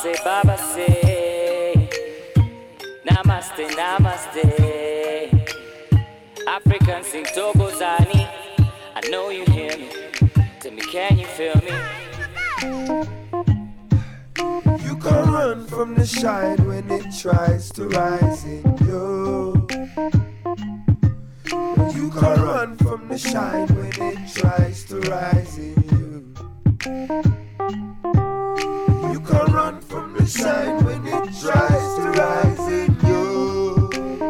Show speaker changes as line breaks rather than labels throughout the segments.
say, Baba say, Namaste, Namaste. African sing Togozani. I know you hear me. Tell me, can you feel me?
You can run from the shine when it tries to rise in you. You can run from the shine when it tries to rise in you. You can run from the shine when it tries to rise in you.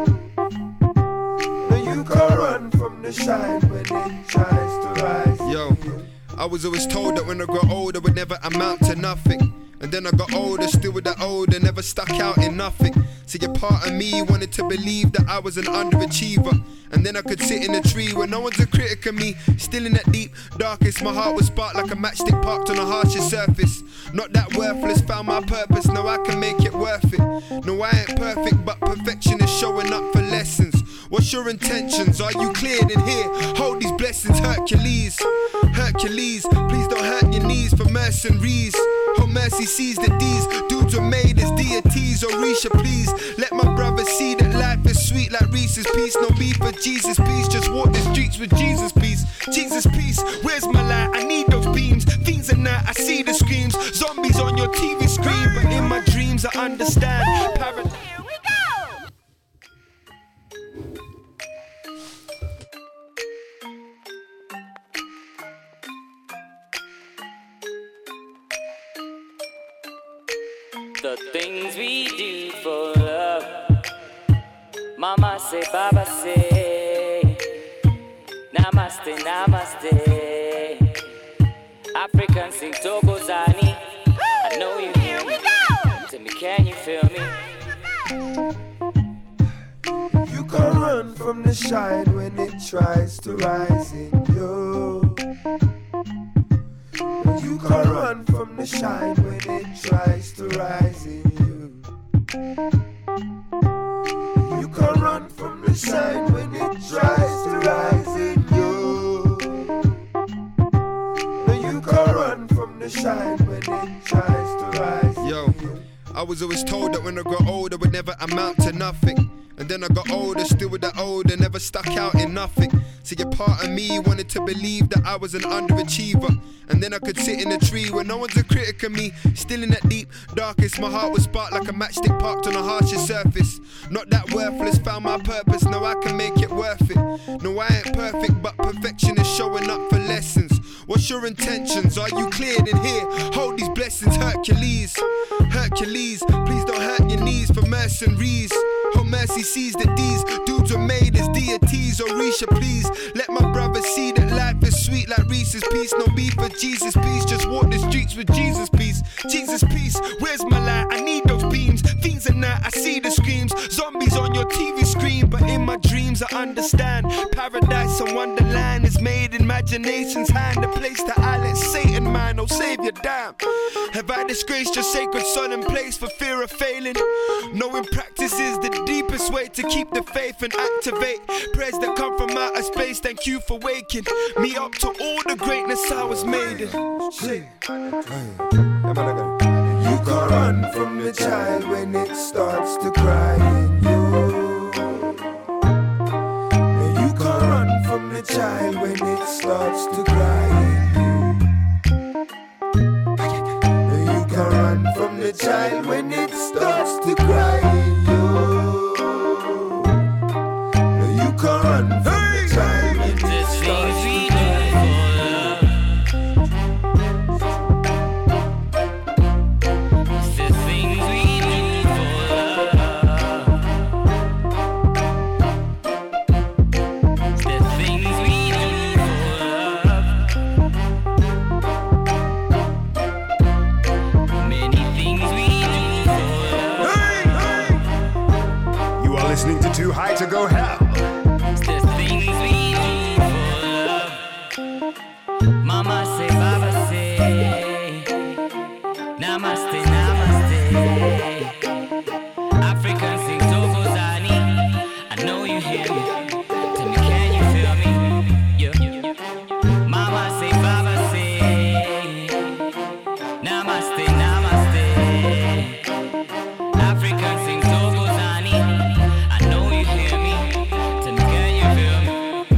You can run from the shine when it tries to rise in you.
I was always told that when I grow older would never amount to nothing. And then I got older, still with the older, never stuck out in nothing. See, a part of me wanted to believe that I was an underachiever. And then I could sit in a tree where no one's a critic of me. Still in that deep darkest, my heart was sparked like a matchstick parked on a harshest surface. Not that worthless, found my purpose, now I can make it worth it. No, I ain't perfect, but perfection is showing up for lessons. What's your intentions? Are you cleared in here? Hold these blessings, Hercules. Hercules, please don't hurt your knees for mercenaries. Oh, mercy sees that these dudes were made as deities. Orisha, please let my brother see that life is sweet like Reese's Peace. No beef for Jesus, peace. Just walk the streets with Jesus, peace. Jesus, peace. Where's my light? I need those beams. Fiends at night, I see the screams. Zombies on your TV screen, but in my dreams I understand. Paradise.
The things we do for love. Mama say, Baba say, Namaste, Namaste. African sing Togozani. I know you hear me. Tell me, can you feel me?
You can run from the shine when it tries to rise in you. You can run from the shine when it tries to rise in you. You can run from the shine when it tries to rise in you. You can run from the shine when it tries to rise in you.
I was always told that when I grow older would never amount to nothing. And then I got older, still with the older, never stuck out in nothing. See, a part of me wanted to believe that I was an underachiever. And then I could sit in a tree where no one's a critic of me. Still in that deep darkest, my heart was sparked like a matchstick parked on a harshest surface. Not that worthless, found my purpose, now I can make it worth it. No, I ain't perfect, but perfection is showing up for lessons. What's your intentions? Are you cleared in here? Hold these blessings, Hercules. Hercules, please don't hurt your knees for mercenaries. Oh, mercy sees that these dudes were made as deities. Orisha, please let my brother see that life is sweet like Reese's Peace. No beef for Jesus, peace. Just walk the streets with Jesus, peace. Jesus, peace. Where's my light? I need those beams. Fiends at night, I see the screams. Zombies on your TV screen, but in my dreams I understand. Paradise and Wonderland is made in imagination's hand. A place that I let Satan man, oh Savior, damn. Have I disgraced your sacred solemn place for fear of failing? Knowing practice is the deepest way to keep the faith and activate prayers that come from outer space. Thank you for waking me up to all the greatness I was made in.
You can run from the child when it starts to cry in you. You can run from the child when it starts to cry in you. You can run from the child when it starts to cry in you. You can run from the child when it starts to cry.
Listening to Too High to Go Hell.
It's the things we do for love. Mama say, Baba say, Namaste, Namaste. African sing Togozani. I know you hear me. Tell me, can you feel me? Yeah. Mama say, Baba say, Namaste, Namaste. African sing Togozani. I know you hear me. Tell me, can you feel me?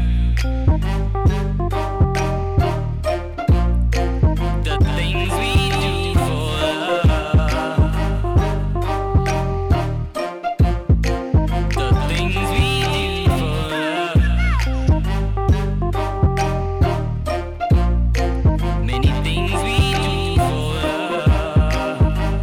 The things we do for love. The things we do for love. Many things we do for love.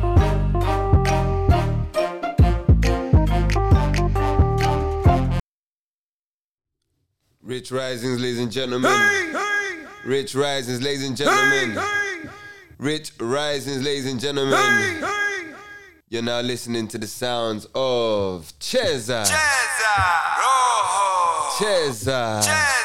Rich Risings, ladies and gentlemen. Rich Risings, ladies and gentlemen. Rich Risings, ladies and gentlemen. You're now listening to the sounds of Cheza. Cheza.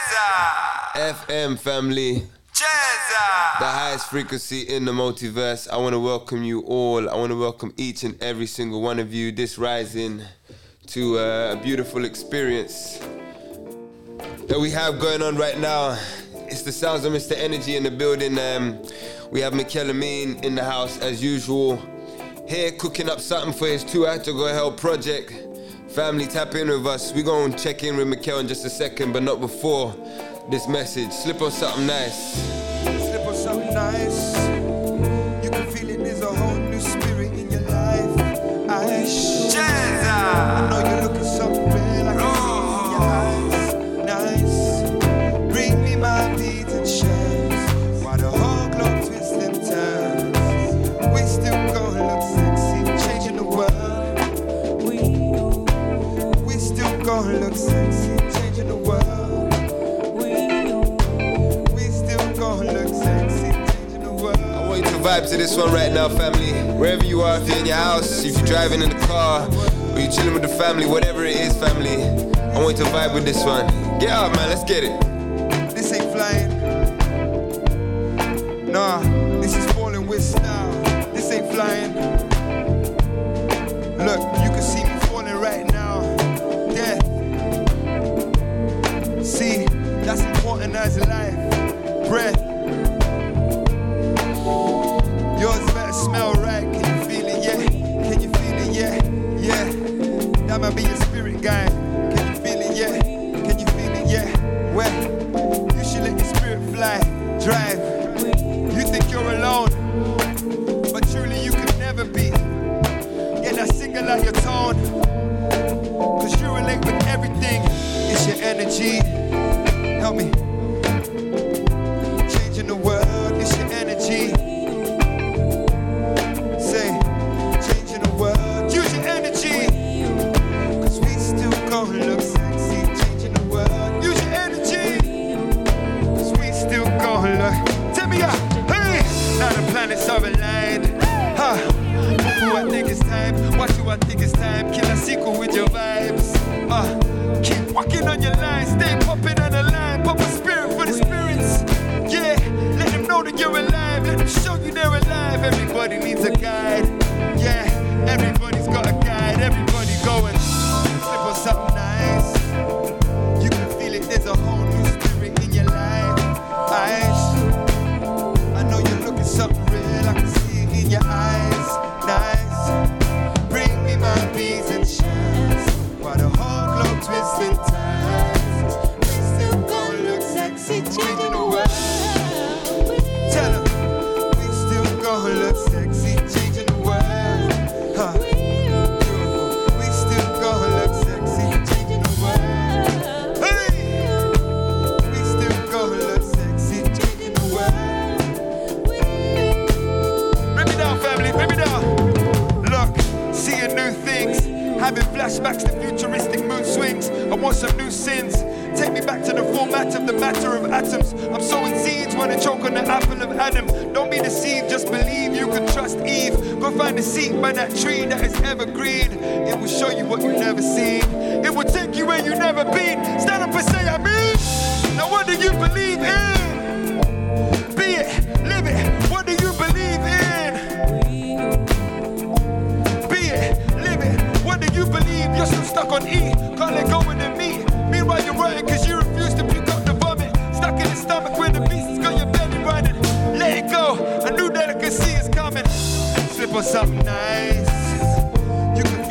FM family. The highest frequency in the multiverse. I want to welcome you all. I want to welcome each and every single one of you this rising to a beautiful experience that we have going on right now. It's the sounds of Mr. Energy in the building. We have Mikel Amin in the house as usual. Here cooking up something for his Too High to Go Hell project. Family, tap in with us. We're going to check in with Mikel in just a second, but not before this message. Slip on something nice.
Slip on something nice. You can feel it, there's a whole new spirit in your life. I know you're looking something real, I can see in your eyes. Nice. Bring me my beads and shells while the whole globe twists and turns. We still gonna look sexy, changing the world. We still gonna look sexy, changing the world.
Vibe to this one right now, family. Wherever you are, if you're in your house, if you're driving in the car, or you're chilling with the family, whatever it is, family, I want you to vibe with this one. Get out, man, let's get it.
This ain't flying. Nah, this is falling with style. This ain't flying. Look, you can see me falling right now. Yeah. See, that's important as life. Breath. Yours better smell right, can you feel it, yeah? Can you feel it, yeah? Yeah, that might be your spirit guide. Can you feel it, yeah? Can you feel it, yeah? Where? You should let your spirit fly, drive. You think you're alone, but truly you could never be. Get that single out your tone, cause you relate with everything. It's your energy, help me. Changing the world, it's your energy. Look sexy, changing the world. Use your energy, cause we still gon' look. Tell me out, hey! Now the planets are aligned. Huh? Who I think it's time? What do I think it's time? Kill a sequel with your vibes. Keep walking on your line, stay popping on the line. Pop a spirit for the spirits. Yeah, let them know that you're alive. Let them show you they're alive. Everybody needs a guide. Yeah, everybody's got a guide. Everybody going. Something nice. You can feel it, there's a whole new spirit in your life. I know you're looking something real, I can see it in your eyes. Nice. Bring me my beads and shells while the whole globe twists and turns. We still gonna look sexy, changing the world. Tell them, we still gonna look sexy, changing the world. Huh. We still gonna look sexy. Having flashbacks to futuristic mood swings. I want some new sins. Take me back to the format of the matter of atoms. I'm sowing seeds when I choke on the apple of Adam. Don't be deceived, just believe you can trust Eve. Go find a seat by that tree that is evergreen. It will show you what you've never seen. It will take you where you've never been. Stand up and say I mean. Now what do you believe in? Be it, live it. What do you believe in? Be it, live it. What do you believe? You're still stuck on E. Can't let go of the meat. Meanwhile you're running cause you refuse to pick up the vomit. Stuck in the stomach when the beast has got your belly running. Let it go. I knew that I could see it's coming. Slip on something nice. You can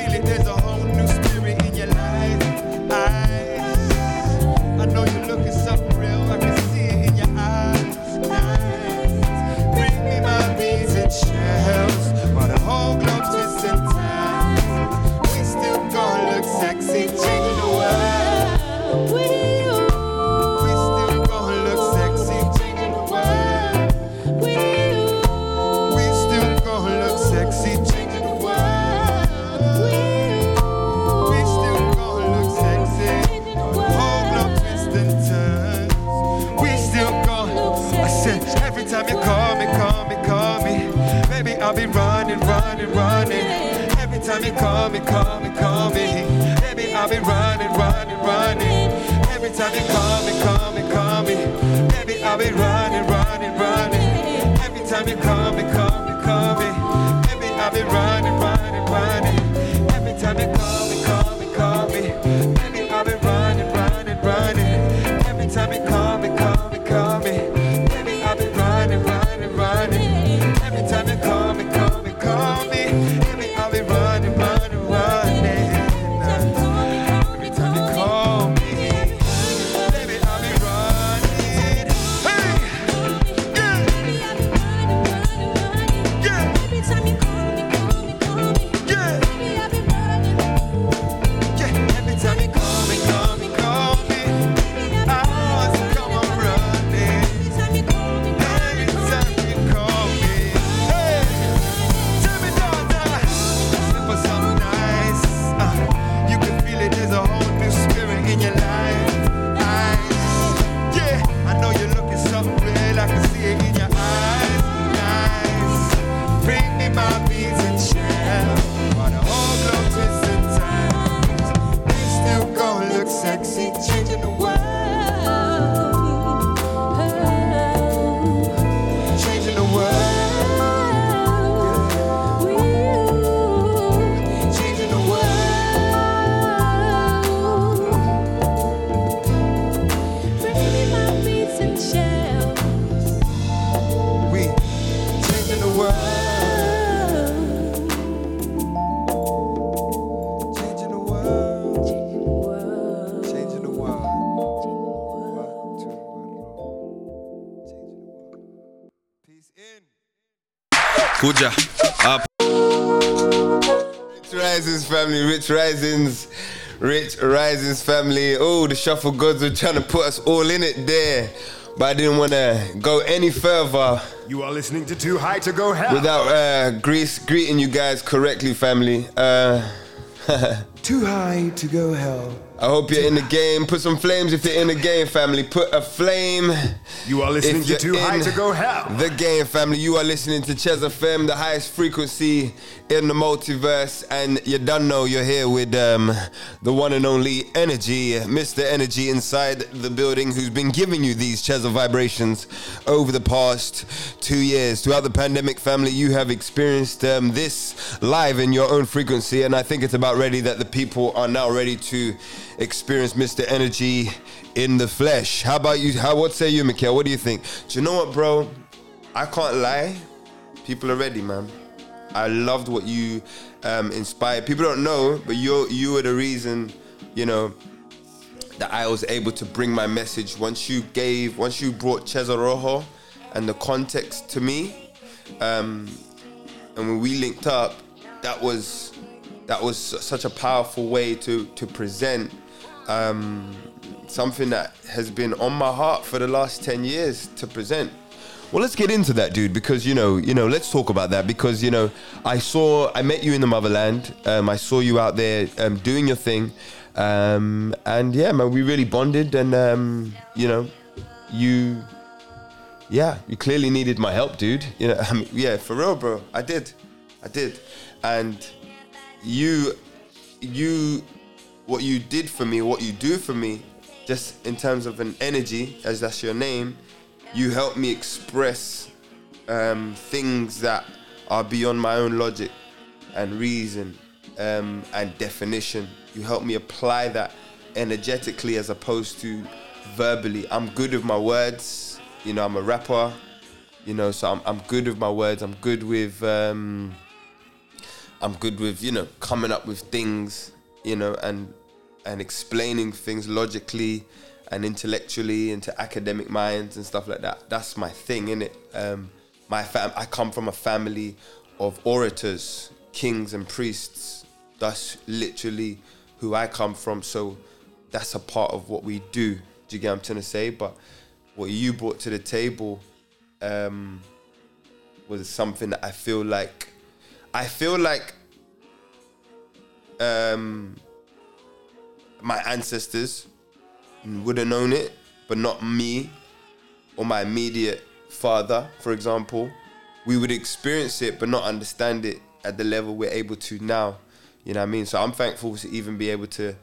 you call me, call me, call me, baby, I'll be running, running, running. Every time you call me, call me, call me, baby, I'll be running, running, running. Every time you call me, call me, call me, baby, I'll be running, running, running. Every time you call me, call me, call me, baby, I'll be running, running, running. Every time you call me, call me, call me, baby, I'll be running, running, running. Every time you call me, call me, call me, baby, I'll be running, running, running. Every time you call me, baby, I'll be running. Hey, yeah, yeah,
Every time you call me, call me, call me,
yeah,
baby, I'll be running.
yeah. Every time you call me, call me, call me, I want to come on running.
Every time you call me,
Every time you call me, hey, tell me, daughter, it was so nice. You can feel it, there's a whole new spirit in your life. Nice, yeah, I know you're looking something real, I can see it in your eyes. Nice, bring me my beads and shell, while the whole globe twists and turns. We still gon' look sexy, changing the world. Changing the world, changing the world.
Bring me my beats and shells.
We changing the world, changing the world, changing the world. 1, 2, 1, changing the world. Peace in.
Kuja, up.
Rich Risings family, Rich Risings family. Oh, the shuffle gods were trying to put us all in it there, but I didn't want to go any further
You are listening to Too High to Go Hell.
without greeting you guys correctly, family.
Too high to go hell.
I hope you're in the game. Put some flames if you're in the game, family. Put a flame.
You are listening
If
to
you're
Too High
in
to Go Hell.
The game, family. You are listening to Ches FM, the highest frequency in the multiverse, and you don't know you're here with the one and only Energy, Mr. Energy inside the building, who's been giving you these Ches vibrations over the past 2 years. Throughout the pandemic, family, you have experienced this live in your own frequency, and I think it's about ready that the people are now ready to experience Mr. Energy in the flesh. How about you? What say you, Mikhail? What do you think? Do you know what, bro? I can't lie. People are ready, man. I loved what you inspired. People don't know, but you were the reason, you know, that I was able to bring my message. Once you brought Cesar Rojo and the context to me, and when we linked up, that was such a powerful way to present something that has been on my heart for the last 10 years to present. Well, let's get into that, dude, because, you know, let's talk about that, because, you know, I met you in the motherland. I saw you out there doing your thing. And yeah, man, we really bonded, and, you know, you clearly needed my help, dude. You know, I mean, yeah, for real, bro. I did. And you, what you did for me, what you do for me, just in terms of an energy, as that's your name, you help me express things that are beyond my own logic and reason and definition. You help me apply that energetically as opposed to verbally. I'm good with my words, you know, I'm a rapper, you know, so I'm good with my words. I'm good with, you know, coming up with things, you know, and explaining things logically and intellectually into academic minds and stuff like that. That's my thing, innit? I come from a family of orators, kings and priests. That's literally who I come from. So that's a part of what we do. Do you get what I'm trying to say? But what you brought to the table was something that I feel like my ancestors would have known it, but not me or my immediate father, for example. We would experience it, but not understand it at the level we're able to now. You know what I mean? So I'm thankful to even be able to,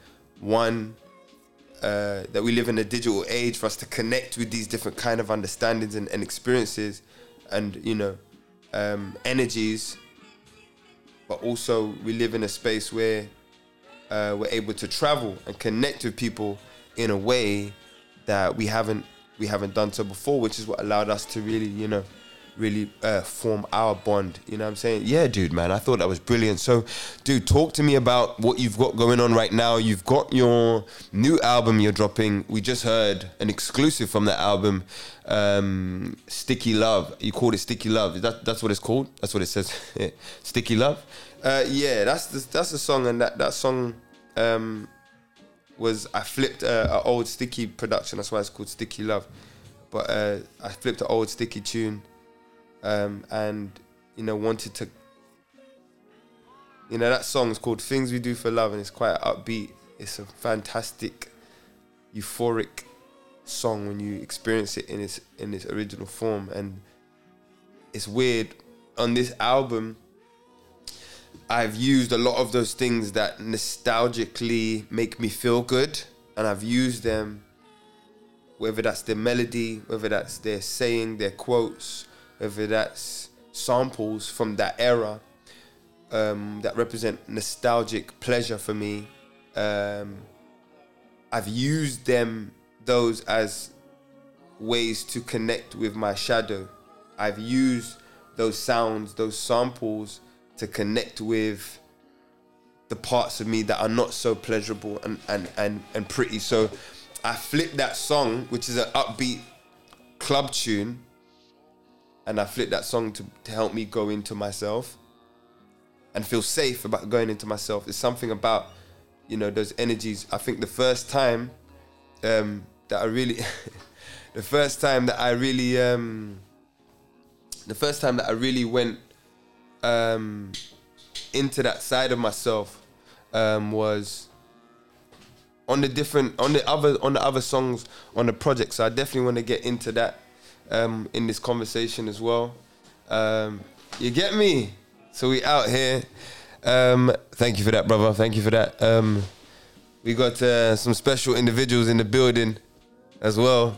that we live in a digital age, for us to connect with these different kind of understandings and experiences and, you know, energies. But also we live in a space where we're able to travel and connect with people in a way that we haven't done so before, which is what allowed us to really, you know, form our bond. You know what I'm saying? Yeah, dude, man, I thought that was brilliant. So, dude, talk to me about what you've got going on right now. You've got your new album you're dropping. We just heard an exclusive from that album, Sticky Love. You called it Sticky Love. That's what it's called? That's what it says. Sticky Love? Yeah, that's the song, and that song was, I flipped an old Sticky production. That's why it's called Sticky Love. But I flipped an old Sticky tune. And, you know, wanted to, you know, that song is called Things We Do for Love, and it's quite upbeat. It's a fantastic, euphoric song when you experience it in its original form. And it's weird, on this album, I've used a lot of those things that nostalgically make me feel good, and I've used them, whether that's their melody, whether that's their saying, their quotes, whether that's samples from that era that represent nostalgic pleasure for me. I've used those as ways to connect with my shadow. I've used those sounds, those samples, to connect with the parts of me that are not so pleasurable and pretty. So I flipped that song, which is an upbeat club tune, and I flipped that song to help me go into myself and feel safe about going into myself. There's something about, you know, those energies. I think the first time that I really went into that side of myself was on the other songs on the project. So I definitely want to get into that in this conversation as well. You get me? So we out here. Thank you for that, brother. Thank you for that. We got some special individuals in the building as well.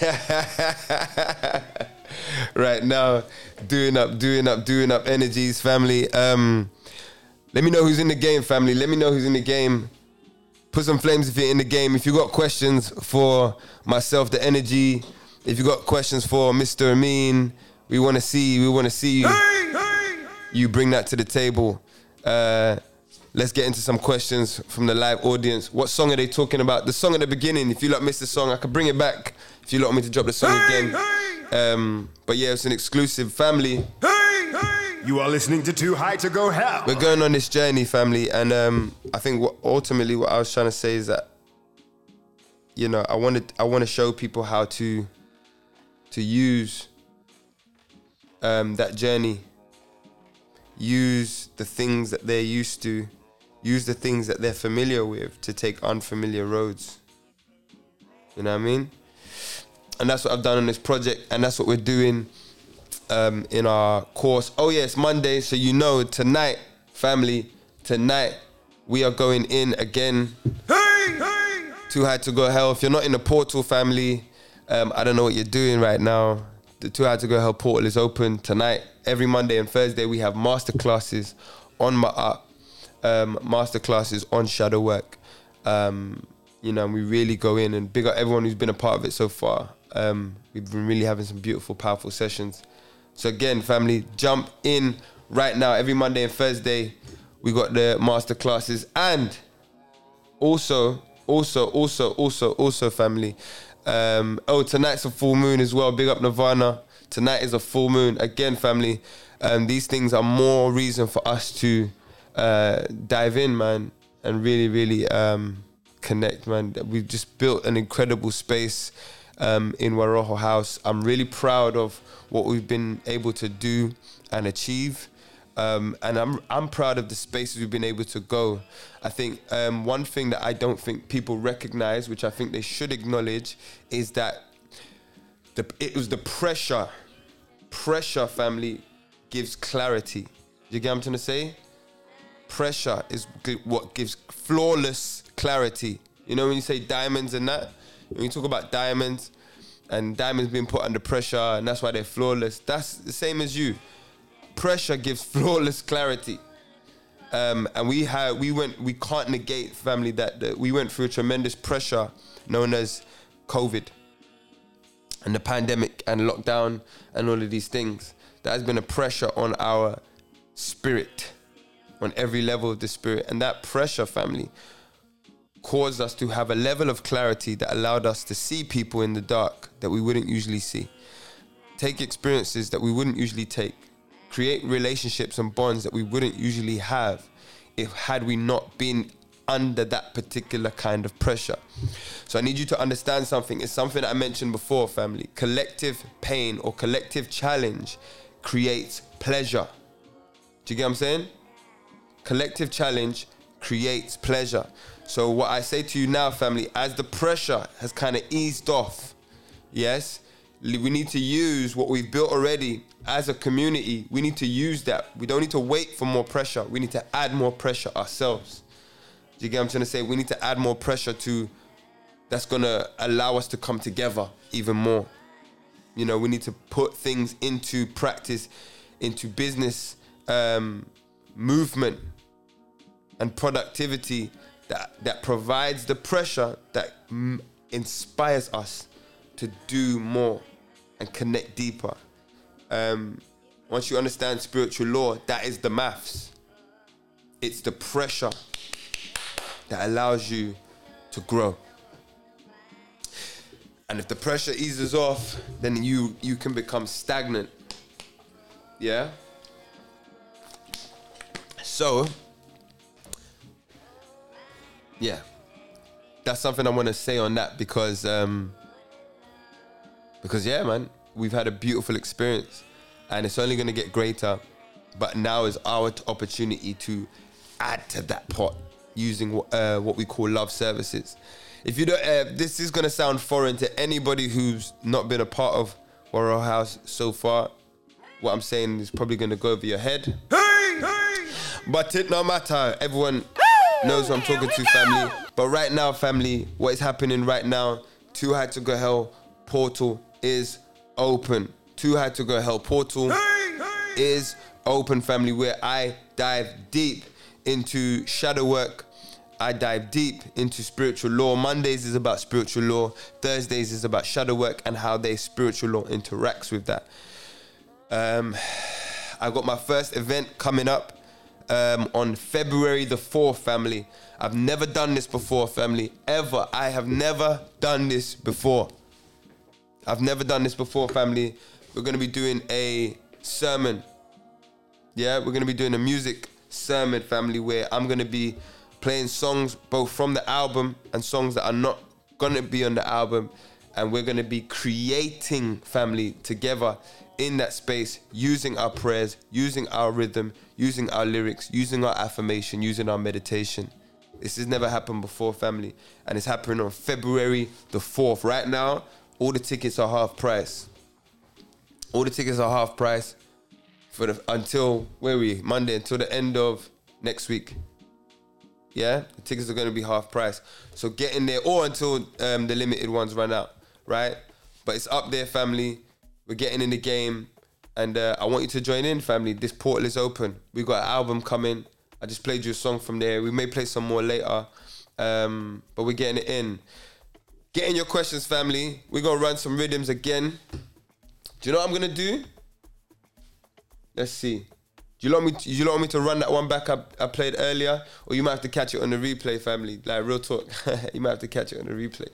Right now, doing up energies, family. Let me know who's in the game, family. Let me know who's in the game. Put some flames if you're in the game. If you got questions for myself, the energy. If you got questions for Mr. Amin, we want to see you. You bring that to the table. Let's get into some questions from the live audience. What song are they talking about? The song at the beginning. If you lot missed the song, I can bring it back. If you lot want me to drop the song again. But yeah, it's an exclusive, family.
You are listening to Too High to Go Hell.
We're going on this journey, family, and I think what I was trying to say is that, you know, I want to show people how to use that journey, use the things that they're used to, use the things that they're familiar with to take unfamiliar roads. You know what I mean? And that's what I've done on this project, and that's what we're doing in our course. Oh yeah, it's Monday, so you know tonight, family, tonight we are going in again. Too High to Go Hell. If you're not in the portal, family, I don't know what you're doing right now. The Too High to Go Hell portal is open tonight. Every Monday and Thursday we have masterclasses on Ma'at, masterclasses on shadow work. You know, and we really go in and big up everyone who's been a part of it so far. We've been really having some beautiful, powerful sessions. So again, family, jump in right now. Every Monday and Thursday, we got the masterclasses, and also, family. Tonight's a full moon as well. Big up Nirvana. Tonight is a full moon again, family. These things are more reason for us to dive in, man, and really connect, man. We've just built an incredible space in Waroho House. I'm really proud of what we've been able to do and achieve, and I'm proud of the spaces we've been able to go. I think one thing that I don't think people recognize, which I think they should acknowledge, is that it was the pressure. Pressure, family, gives clarity. You get what I'm trying to say? pressure is what gives flawless clarity. You know, when you say diamonds and that, when you talk about diamonds and diamonds being put under pressure and that's why they're flawless, that's the same as you. Pressure gives flawless clarity. And we can't negate, family, that we went through a tremendous pressure known as COVID and the pandemic and lockdown and all of these things. There has been a pressure on our spirit, on every level of the spirit. And that pressure, family, caused us to have a level of clarity that allowed us to see people in the dark that we wouldn't usually see, take experiences that we wouldn't usually take, create relationships and bonds that we wouldn't usually have had we not been under that particular kind of pressure. So I need you to understand something. It's something I mentioned before, family. Collective pain or collective challenge creates pleasure. Do you get what I'm saying? Collective challenge creates pleasure. So what I say to you now, family, as the pressure has kind of eased off, yes, we need to use what we've built already as a community. We need to use that. We don't need to wait for more pressure. We need to add more pressure ourselves. Do you get what I'm trying to say? We need to add more pressure that's going to allow us to come together even more. You know, we need to put things into practice, into business, movement and productivity that provides the pressure that inspires us to do more and connect deeper. Once you understand spiritual law, that is the maths. It's the pressure that allows you to grow. And if the pressure eases off, then you can become stagnant. Yeah? So, yeah. That's something I want to say on that because yeah, man, we've had a beautiful experience and it's only going to get greater. But now is our opportunity to add to that pot using what we call love services. If you don't, this is going to sound foreign to anybody who's not been a part of Warrior House so far. What I'm saying is probably going to go over your head. But it no matter. Everyone knows who I'm talking to, family. But right now, family, what is happening right now, Too High to Go Hell portal is open. Too High to Go Hell portal is open, family, where I dive deep into shadow work. I dive deep into spiritual law. Mondays is about spiritual law. Thursdays is about shadow work and how spiritual law interacts with that. I got my first event coming up on February the 4th, family. I've never done this before, family, ever. I have never done this before. I've never done this before, family. We're going to be doing a sermon. Yeah, we're going to be doing a music sermon, family, where I'm going to be playing songs both from the album and songs that are not going to be on the album. And we're going to be creating, family, together in that space, using our prayers, using our rhythm, using our lyrics, using our affirmation, using our meditation. This has never happened before, family. And it's happening on February the 4th. Right now, all the tickets are half price. All the tickets are half price until, Monday, until the end of next week. Yeah, the tickets are going to be half price. So get in there, or until the limited ones run out, right? But it's up there, family. We're getting in the game. And I want you to join in, family. This portal is open. We got an album coming. I just played you a song from there. We may play some more later. But we're getting it in. Get in your questions, family. We're going to run some rhythms again. Do you know what I'm going to do? Let's see. Do you want me to run that one back I played earlier? Or you might have to catch it on the replay, family. Like, real talk. You might have to catch it on the replay.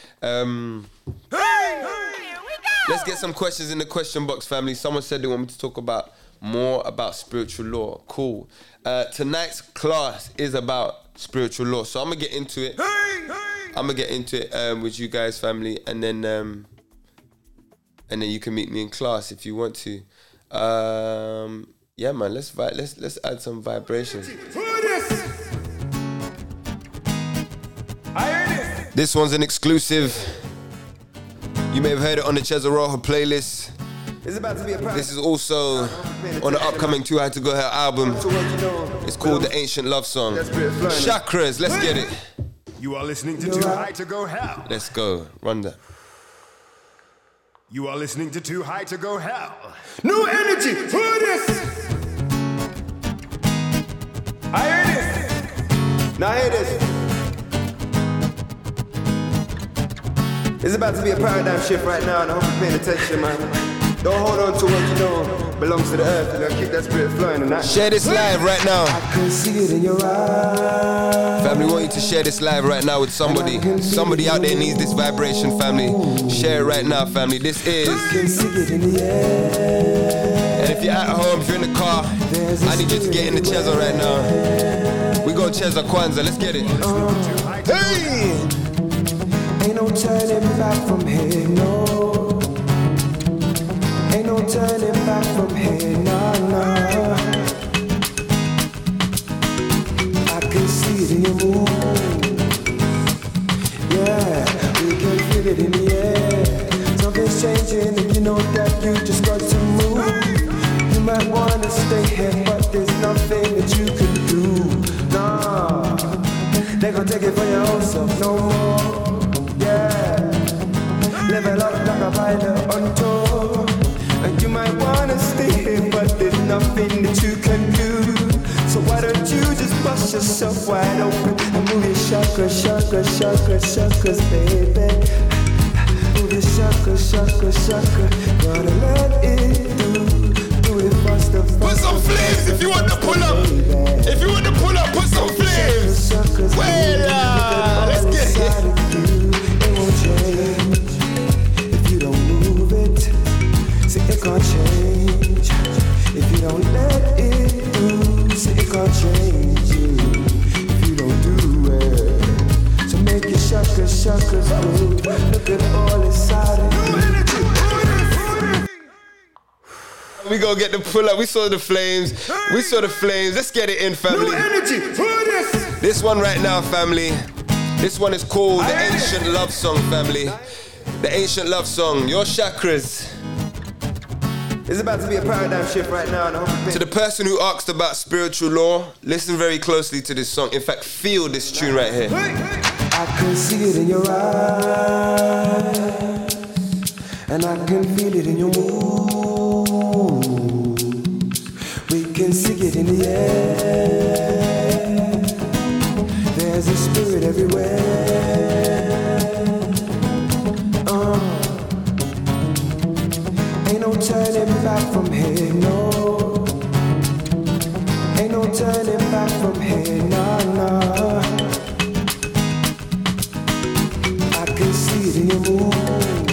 Let's get some questions in the question box, family. Someone said they want me to talk more about spiritual law. Cool. Tonight's class is about spiritual law. So I'm going to get into it. I'm going to get into it with you guys, family. And then you can meet me in class if you want to. Yeah, man, let's add some vibrations. This one's an exclusive. You may have heard it on the Cesar Rojo playlist. This is also on the upcoming Too High to Go Hell album. It's called The Ancient Love Song. Chakras, let's get it.
You are listening to Too High to Go Hell.
Let's go, run that.
You are listening to Too High to Go Hell.
New energy, who this? I hear this. Now hear this. It's about to be a paradigm shift right now, and I hope you're paying attention, man. Don't hold on to what you know belongs to the earth. You know, keep that spirit flowing and that.
Share this live right now.
I can see it in your eyes.
Family, want you to share this live right now with somebody. Somebody out there needs this vibration, family. Share it right now, family. This is.
I can see it in the air.
And if you're at home, if you're in the car, I need you to get in the Cheza right now. We go Cheza Kwanzaa, let's get it. Hey!
Ain't no turning back from here, no. Ain't no turning back from here, nah, nah. I can see it in your mood. Yeah, we can feel it in the air. Something's changing and you know that you just got to move. You might wanna stay here, but there's nothing that you can do. Nah, they gon' take it for your own self, no more. Yeah, level up like a pilot on tour. And you might wanna stay here, but there's nothing that you can do. So why don't you just bust yourself wide open and move your chakras, chakras, chakras, chakras, baby. Move your chakras, chakras, chakras. Gotta let it do it faster, faster.
Put some flames if you want to pull up. If you want to pull up, put some flames. Well, let's get it.
It won't change if you don't move it. See, it can't change if you don't let it do. See, it can't change you if you don't do it. So make your chakras, chakras move. Look at all inside of you.
We gonna get the pull up. We saw the flames. We saw the flames. Let's get it in, family.
New energy, who this?
This one right now, family. This one is called The Ancient Love Song, family. The Ancient Love Song. Your chakras.
It's about to be a paradigm shift right now, and I hope
To the person who asked about spiritual law, listen very closely to this song. In fact, feel this tune right here.
I can see it in your eyes, and I can feel it in your moves. We can see it in the air. There's a spirit everywhere. Ain't no turning back from here, no. Ain't no turning back from here, nah, nah. I can see it in your mood.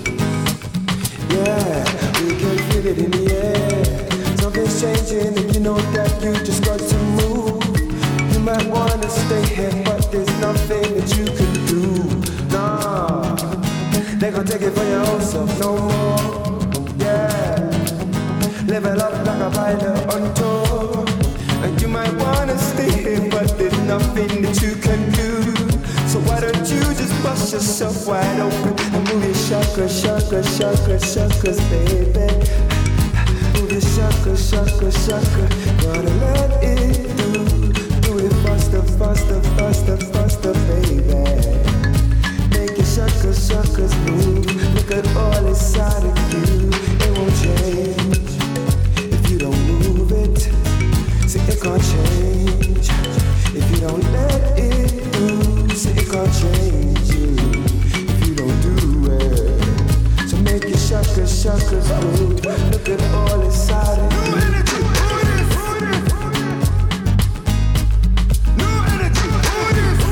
Yeah, we can feel it in the air. Something's changing and you know that you just got to move. You might wanna stay here, but there's nothing that you can do. Nah, they gon' take it for your own self, no more. Yeah, level up like a pilot on tour. And you might wanna stay here, but there's nothing that you can do. So why don't you just bust yourself wide open and move your chakras, chakras, chakras, chakras, baby. Move your chakras, chakras, chakras. Gotta let it do it faster, faster, faster, faster, baby. Make your chakras, chakras move. Look at all inside of you. It won't change if you don't move it. See, it can't change if you don't let it do. See, it can't change you if you don't do it. So make your chakras, chakras move. Look at all inside of you. New energy, who this? New energy, who this?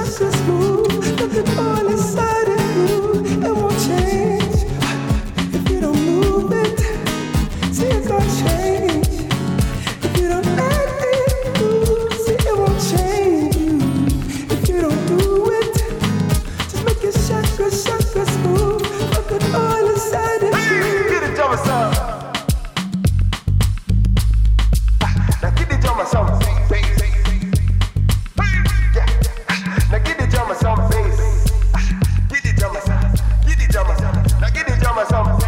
chakras move. Look at all inside of you. It won't change if you don't move it. See, it gon' change if you don't act it. Ooh, see, it won't change you if you don't do it. Just make your chakras move. Look at all inside of you.
Get the drummer sound. Now get the drummer some bass. Yeah. Now get the drummer some bass. Get the drummer some. Get the drummer some. Now get the drummer some bass.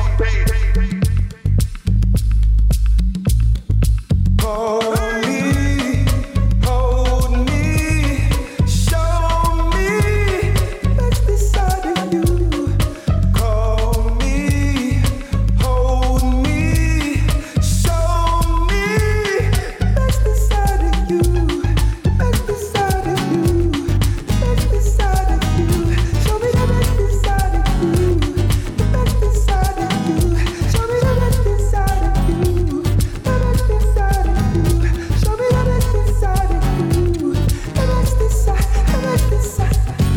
Hold me, show me that's beside of you. Call me, hold me, show me that's beside of you. That's beside of you. That's beside of you. Show me the best beside of you. The best beside of you. Show me the best beside of you. The best beside of you. Show me the best beside of you. The best beside, the best beside.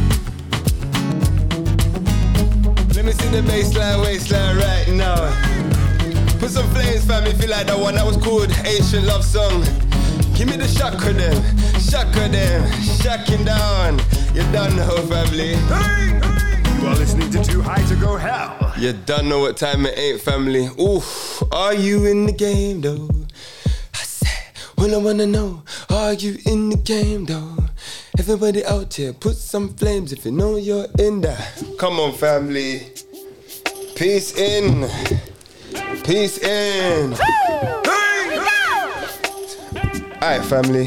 Let me see the baseline, waistline right now. Put some flames, fam, if you like that one. That was called Ancient Love Song. Give me the shaka them, shacking down. You done know, family.
You are listening to Too High to Go Hell.
You done know what time it ain't, family. Oof, are you in the game, though? I said, well, I wanna know, are you in the game, though? Everybody out here, put some flames if you know you're in there. Come on, family. Peace in. Peace in. Alright, family.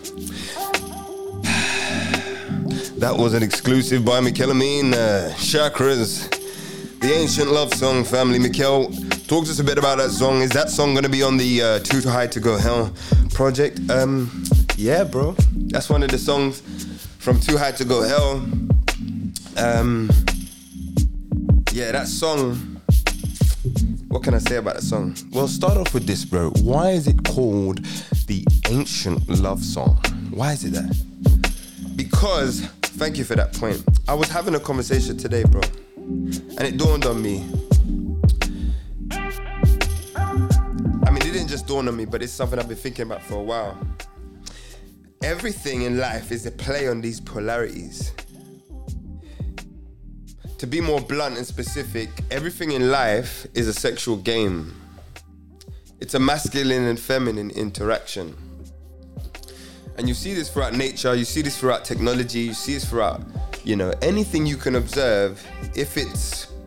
That was an exclusive by Mikel Amin, Chakras. The Ancient Love Song, family. Mikel, talk to us a bit about that song. Is that song gonna be on the Too High to Go Hell project? Yeah, bro. That's one of the songs from Too High to Go Hell. Yeah, that song. What can I say about that song? Well, start off with this, bro. Why is it called the Ancient Love Song? Why is it that? Because, thank you for that point. I was having a conversation today, bro, and it dawned on me. I mean, it didn't just dawn on me, but it's something I've been thinking about for a while. Everything in life is a play on these polarities. To be more blunt and specific, everything in life is a sexual game. It's a masculine and feminine interaction. And you see this throughout nature, you see this throughout technology, you see this throughout, anything you can observe. If it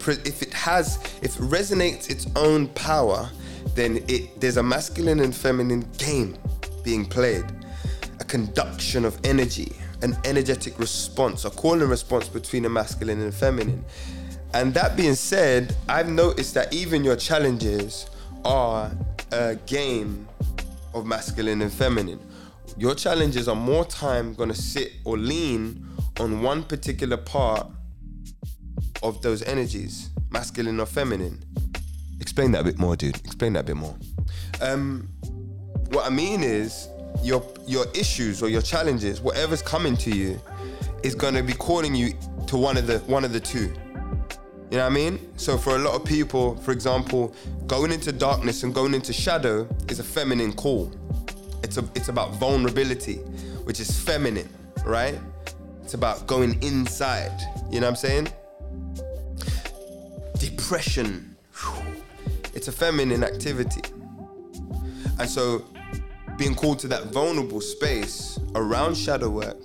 resonates its own power, then there's a masculine and feminine game being played. A conduction of energy, an energetic response, a call and response between the masculine and feminine. And that being said, I've noticed that even your challenges are a game of masculine and feminine. Your challenges are more time gonna sit or lean on one particular part of those energies, masculine or feminine. Explain that a bit more, dude. Explain that a bit more. What I mean is, your issues or your challenges, whatever's coming to you, is gonna be calling you to one of the two. You know what I mean? So for a lot of people, for example, going into darkness and going into shadow is a feminine call. It's about vulnerability, which is feminine, right? It's about going inside. You know what I'm saying? Depression. It's a feminine activity. And so being called to that vulnerable space around shadow work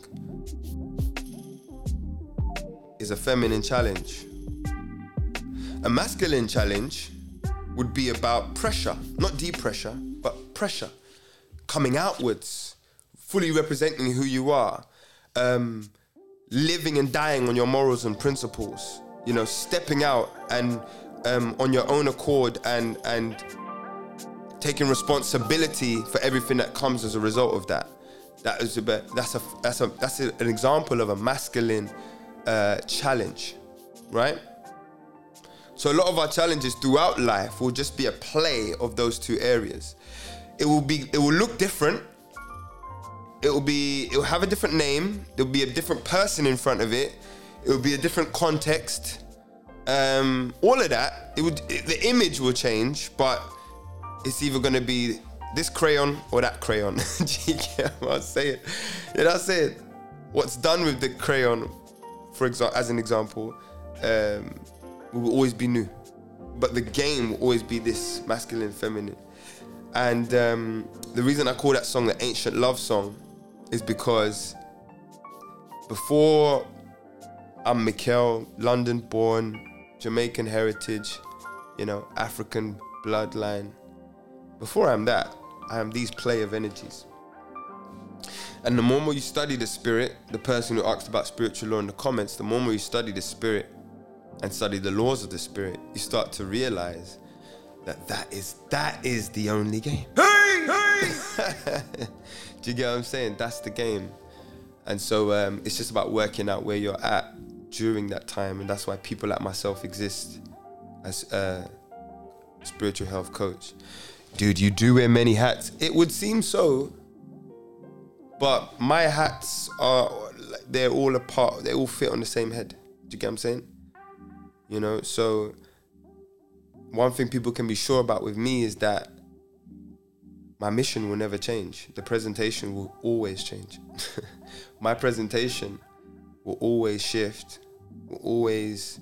is a feminine challenge. A masculine challenge would be about pressure, not deep pressure, but pressure. Coming outwards, fully representing who you are, living and dying on your morals and principles, stepping out and on your own accord and taking responsibility for everything that comes as a result of that. That's an example of a masculine challenge, right? So a lot of our challenges throughout life will just be a play of those two areas. It will look different, it'll have a different name. There'll be a different person in front of it. It'll be a different context. All of that. The image will change, but it's either gonna be this crayon or that crayon. Do you get what I'm saying? You know what I'm saying? What's done with the crayon, as an example, will always be new. But the game will always be this masculine, feminine. And the reason I call that song the Ancient Love Song is because before I'm Mikel, London born, Jamaican heritage, African bloodline. Before I'm that, I am these play of energies. And the more you study the spirit, the person who asked about spiritual law in the comments, the more you study the spirit and study the laws of the spirit, you start to realize that is the only game. Do you get what I'm saying? That's the game. And so it's just about working out where you're at during that time, and that's why people like myself exist as a spiritual health coach. Dude, you do wear many hats. It would seem so, but my hats they're all apart. They all fit on the same head. Do you get what I'm saying? So one thing people can be sure about with me is that my mission will never change. The presentation will always change. My presentation will always shift, will always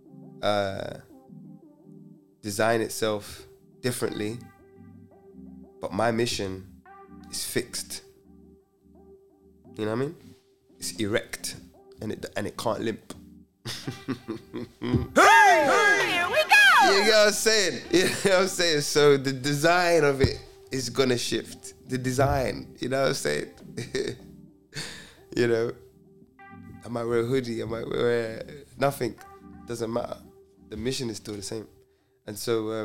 design itself differently, but my mission is fixed. You know what I mean? It's erect, and it can't limp.
Here we go!
You know what I'm saying? You know what I'm saying? So the design of it is gonna shift. The design, you know what I'm saying? I might wear a hoodie, I might wear nothing. Doesn't matter. The mission is still the same. And so,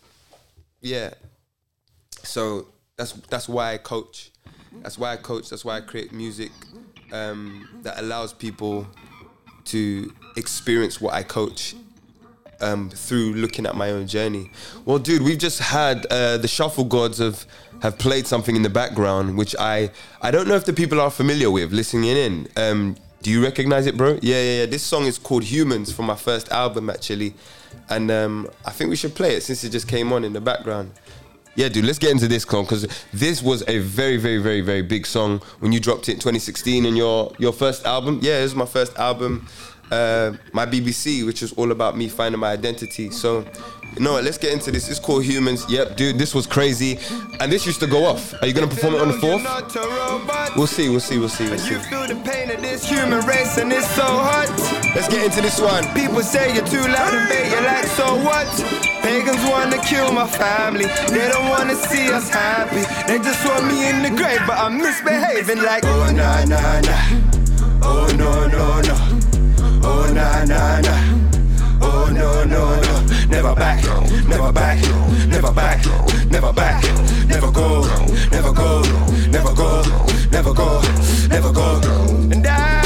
So that's why I coach. That's why I create music that allows people to experience what I coach through looking at my own journey. Well, dude, we've just had the Shuffle Gods have played something in the background, which I don't know if the people are familiar with listening in. Do you recognize it, bro? Yeah. This song is called Humans from my first album, actually. And I think we should play it since it just came on in the background. Yeah, dude, let's get into this song, because this was a very, very, very, very big song when you dropped it in 2016 in your first album. Yeah, it was my first album, my BBC, which is all about me finding my identity. So, let's get into this. It's called Humans. Yep, dude, this was crazy. And this used to go off. Are you going to perform it on the 4th? We'll see.
You feel the pain of this human race and it's so hot.
Let's get into this one.
People say you're too loud and bait, you're like, so what? Pagans wanna kill my family. They don't wanna see us happy. They just want me in the grave, but I'm misbehaving like, oh nah nah nah. Oh no no no. Oh nah nah nah. Oh no no no. Never back, never back, never back, never back, never go, never go, never go, never go, never go. And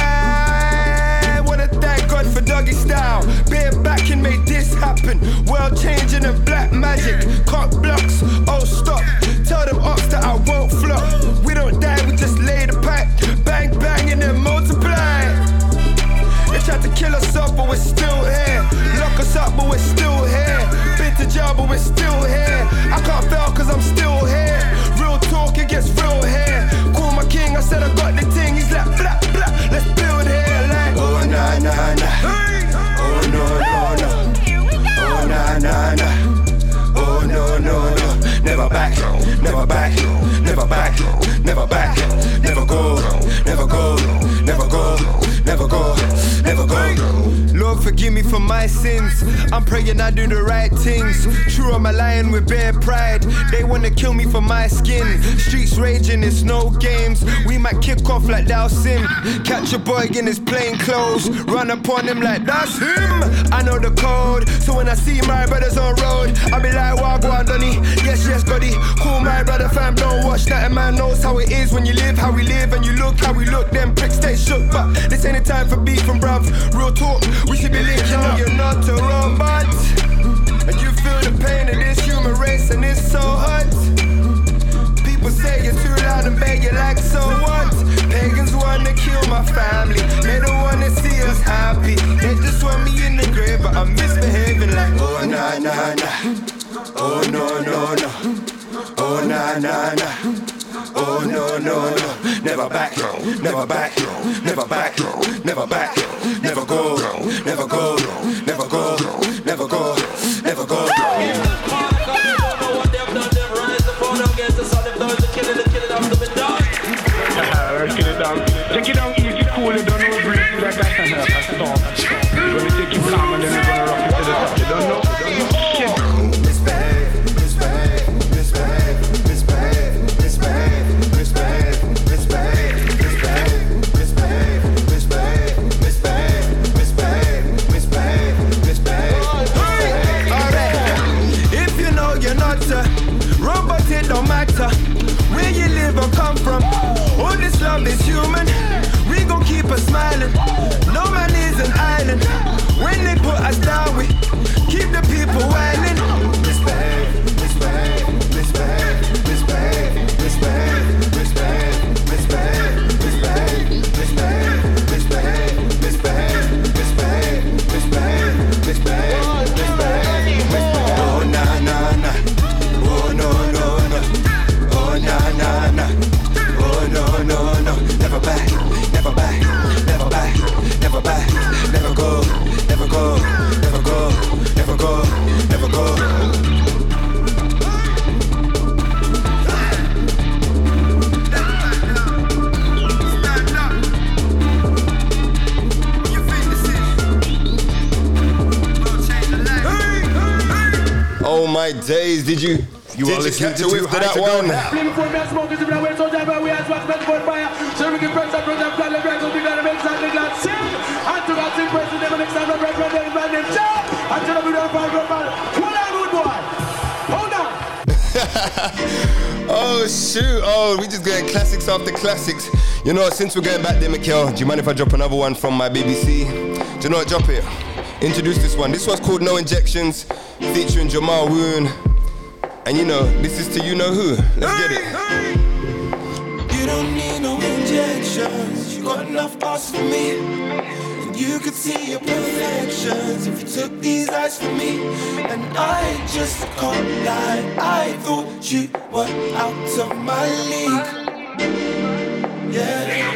I wanna thank God for Doggy Style. Being back and made this happen. World changing and black magic. Cock blocks, oh stop. Tell them ops that I won't flop. We don't die, we just lay the pipe. Bang bang and then multiply. They tried to kill us up, but we're still here. Lock us up, but we're still here. Been to jail, but we're still here. I can't fail, cause I'm still here. Real talk, it gets real here. Call my king, I said I got the thing. He's like, blah, blah, let's build here. Like, oh, nah, nah, nah. Oh, no, no, no. Oh, nah, nah, nah. Oh, no, no, no. Never back, never back, never back, never back. Never go, never go, never go, never go, never go. Lord, forgive me for my sins. I'm praying I do the right things. True, I'm a lion with bare pride. They wanna kill me for my skin. Streets raging, it's no games. We might kick off like Dow Sim. Catch a boy in his plain clothes. Run upon him like that's him. I know the code, so when I see my brothers on road, I be like, Wagwan, Donny. Yes, yes, Goddy. Cool, my brother, fam, don't watch that. A man knows how it is when you live how we live, and you look how we look. Them pricks stay shook, but this ain't the time for beef and bruv. Real talk, we should be linking up. You're not a robot, and you feel the pain of this human race, and it's so hot. People say you're too loud and beg you like so what? Pagans wanna kill my family. They don't wanna see us happy. They just want me in the grave, but I'm misbehaving like oh nah nah nah. Oh no no no. Oh nah nah nah. Oh no no no. Never back, never back, never back, never back, never go, never go, never go, never go, never go.
Take it down easy, cool, you don't know breathe, like that and help us stop. When you take it calm and then you're gonna rock it to the top, you don't know shit.
Misbehave, misbehave, misbehave, misbehave, misbehave, misbehave, misbehave, misbehave, misbehave, misbehave, misbehave, misbehave, misbehave, misbehave. Alright, if you know you're not a robot, it don't matter where you live or come from. All this love is human. We gon' keep us smiling. No man is an island. When they put us down, we keep the people wildin'. Misbehave, misbehave, misbehave, misbehave, misbehave, misbehave, misbehave, misbehave, misbehave, misbehave, misbehave, misbehave, misbehave, misbehave, misbehave. Oh nah nah nah. Oh no no no. Oh nah nah nah. Oh no no no. Never back, never back, never back, never back, never go, never go, never go, never go, never go.
Oh my days, did you
are listening
catch a
to
whiff
Too
of
High
that
to Go
one?
Now.
Oh shoot, oh we just getting classics after classics. You know, since we're going back there, Mikhail, do you mind if I drop another one from my BBC? Do you know what, drop it? Introduce this one. This one's called No Injections, featuring Jamal Woon. And you know, this is to you know who. Let's get it.
You don't need no injections. You got enough us for me. And you could see your perfections if you took these eyes from me. And I just can't lie, I thought you were out of my league. Yeah.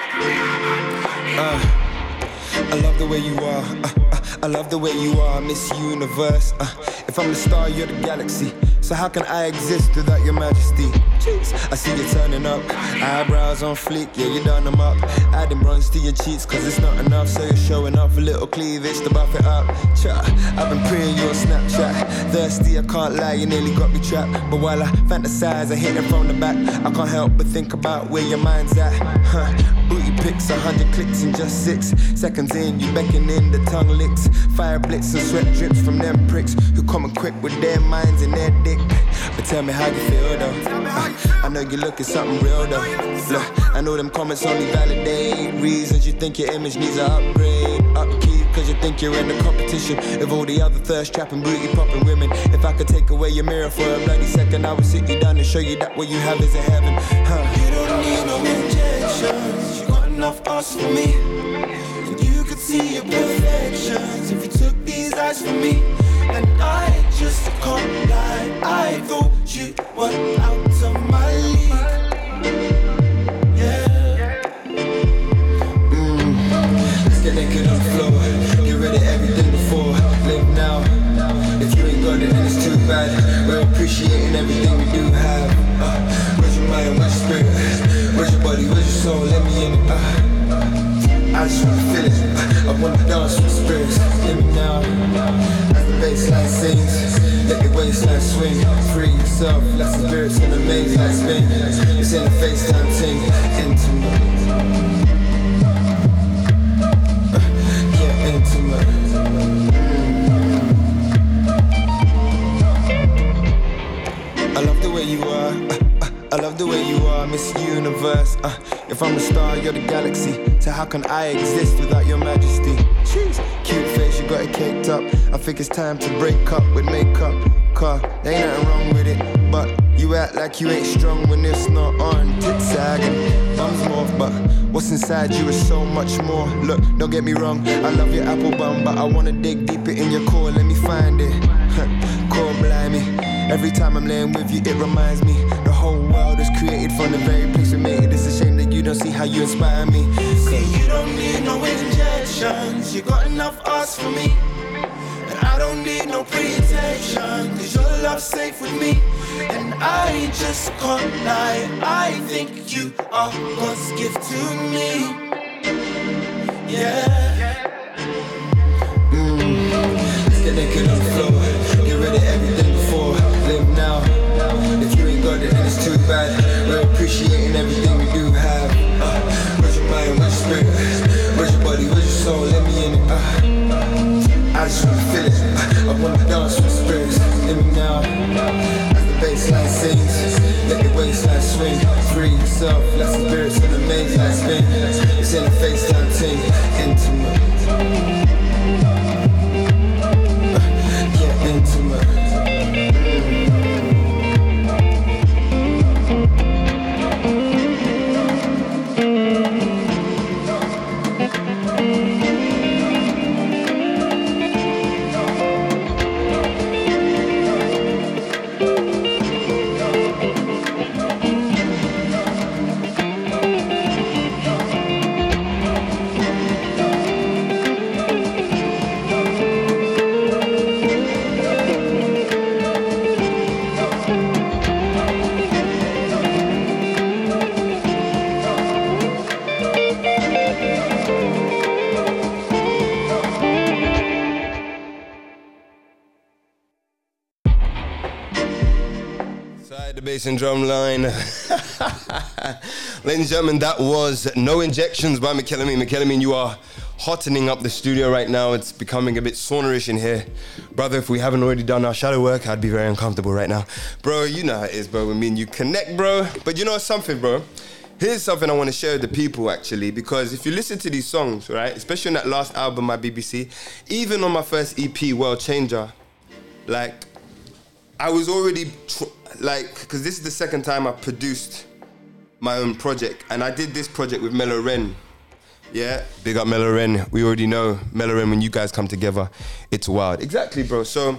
I love the way you are. I love the way you are, Miss Universe. If I'm the star, you're the galaxy. So how can I exist without your majesty? Jeez, I see you turning up. Eyebrows on fleek, yeah, you done them up. Adding bronze to your cheeks, cause it's not enough. So you're showing off a little cleavage to buff it up. Cha, I've been preying you on Snapchat. Thirsty, I can't lie, you nearly got me trapped. But while I fantasize, I hit it from the back. I can't help but think about where your mind's at. Booty pics, 100 clicks in just 6 seconds in, you beckoning, the tongue licks. Fire blitz and sweat drips from them pricks who come quick with their minds and their dick. But tell me how you feel though. I know you're looking something real though. Look, I know them comments only validate reasons you think your image needs an upgrade. Upkeep, cause you think you're in the competition of all the other thirst trapping, booty popping women. If I could take away your mirror for a bloody second, I would sit you down and show you that what you have is a heaven. You don't need no injections. You got enough us for me. And you could see your perfections if you took these eyes from me. And I just can't lie, I thought you were out of my league. Yeah. Let's get naked on the floor. Get rid of everything before. Live now. If you ain't got it, then it's too bad. We're appreciating everything we do have. Where's your mind, where's your spirit? Where's your body, where's your soul? Let me in it. I just wanna feel it. I wanna dance with spirits. Let me now. As the bassline sings, let your waistline swing. Free yourself, let the spirits in the maze like spin. It's in the FaceTime ting. Intimate. Yeah, intimate. I love the way you are. I love the way you are, Miss Universe. If I'm the star, you're the galaxy. So how can I exist without your majesty? Jeez. Cute face, you got it caked up. I think it's time to break up with makeup. Car, there ain't nothing wrong with it, but
You act like you ain't strong when it's not on. Tits sagging, bums off, but what's inside you is so much more. Look, don't get me wrong, I love your apple bum, but I wanna dig deeper in your core, let me find it. Core blimey, every time I'm laying with you, it reminds me the whole world is created from the very place we made it. It's a shame that you don't see how you inspire me.
See, you don't need no injections, you got enough us for me. And I don't need no pretension, cause your love's safe with me. And I just can't lie, I think you are God's gift to me. Yeah.
Let's get naked on the floor, get rid of everything before, live now. If you ain't got it, then it's too bad. We're appreciating everything we do have. Where's your mind, where's your spirit? Where's your body, where's your soul? Let me in it. I just wanna feel it. I wanna dance with spirits. Let me now. As the bassline sings, let the waistline swing. Free yourself, let the spirits in the main line spin. It's in a FaceTime ting, intimate. Yeah, intimate.
Bass and drum line. Ladies and gentlemen, that was No Injections by McKellamine. McKellamine, you are hottening up the studio right now. It's becoming a bit saunerish in here. Brother, if we haven't already done our shadow work, I'd be very uncomfortable right now. Bro, you know how it is, bro. I mean, you connect, bro. But you know something, bro? Here's something I want to share with the people, actually, because if you listen to these songs, right, especially on that last album by BBC, even on my first EP, World Changer, like, I was already, because this is the second time I produced my own project, and I did this project with Mellow Ren. Yeah, big up Mellow Ren. We already know Mellow Ren, when you guys come together, it's wild. Exactly, bro. So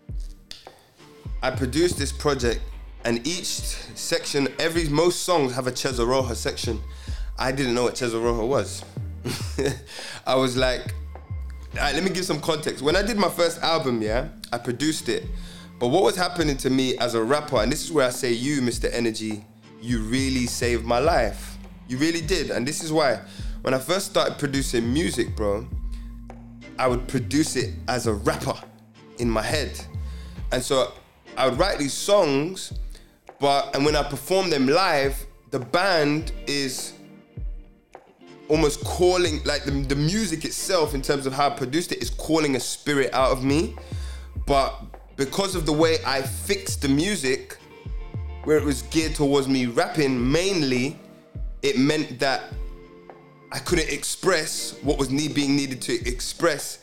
I produced this project, and each section, most songs have a Ceza Roja section. I didn't know what Ceza Roja was. I was like, all right, let me give some context. When I did my first album, yeah, I produced it. But what was happening to me as a rapper, and this is where I say you, Mr. Energy, you really saved my life. You really did. And this is why. When I first started producing music, bro, I would produce it as a rapper in my head. And so I would write these songs, and when I perform them live, the band is almost calling, like the music itself, in terms of how I produced it, is calling a spirit out of me. But because of the way I fixed the music, where it was geared towards me rapping mainly, it meant that I couldn't express what was being needed to express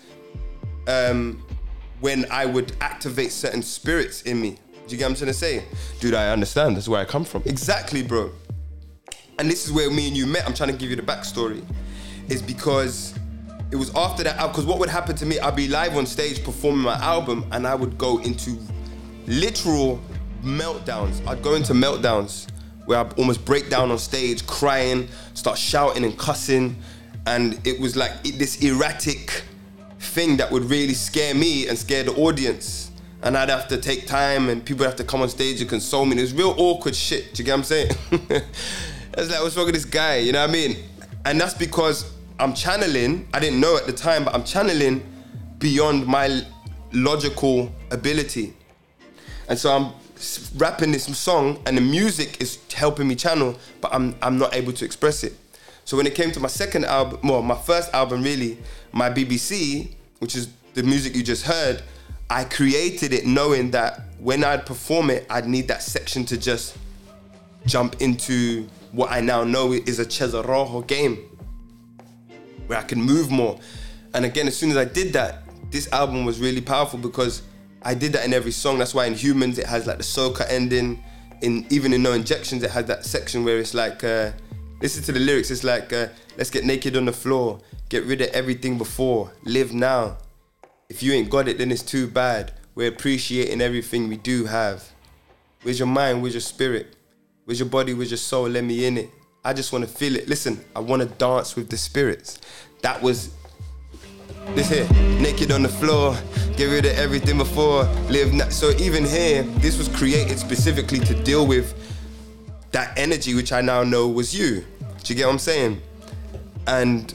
when I would activate certain spirits in me. Do you get what I'm trying to say? Dude, I understand. That's where I come from. Exactly, bro. And this is where me and you met. I'm trying to give you the backstory. Is because it was after that, because what would happen to me, I'd be live on stage performing my album, and I would go into literal meltdowns. I'd go into meltdowns where I'd almost break down on stage, crying, start shouting and cussing, and it was like this erratic thing that would really scare me and scare the audience. And I'd have to take time, and people would have to come on stage and console me. It was real awkward shit, do you get what I'm saying? I was like, what's wrong with this guy, you know what I mean? And that's because I'm channeling, I didn't know at the time, but I'm channeling beyond my logical ability. And so I'm rapping this song, and the music is helping me channel, but I'm not able to express it. So when it came to my second album, well, my first album really, my BBC, which is the music you just heard, I created it knowing that when I'd perform it, I'd need that section to just jump into what I now know is a Ceza Roja game, where I can move more. And again, as soon as I did that, this album was really powerful because I did that in every song. That's why in Humans, it has like the soca ending. even in No Injections, it has that section where it's like, listen to the lyrics, it's like, let's get naked on the floor, get rid of everything before, live now. If you ain't got it, then it's too bad. We're appreciating everything we do have. Where's your mind, where's your spirit? Where's your body, where's your soul? Let me in it. I just want to feel it. Listen, I want to dance with the spirits. That was this here, naked on the floor, get rid of everything before, live. So even here, this was created specifically to deal with that energy, which I now know was you. Do you get what I'm saying? And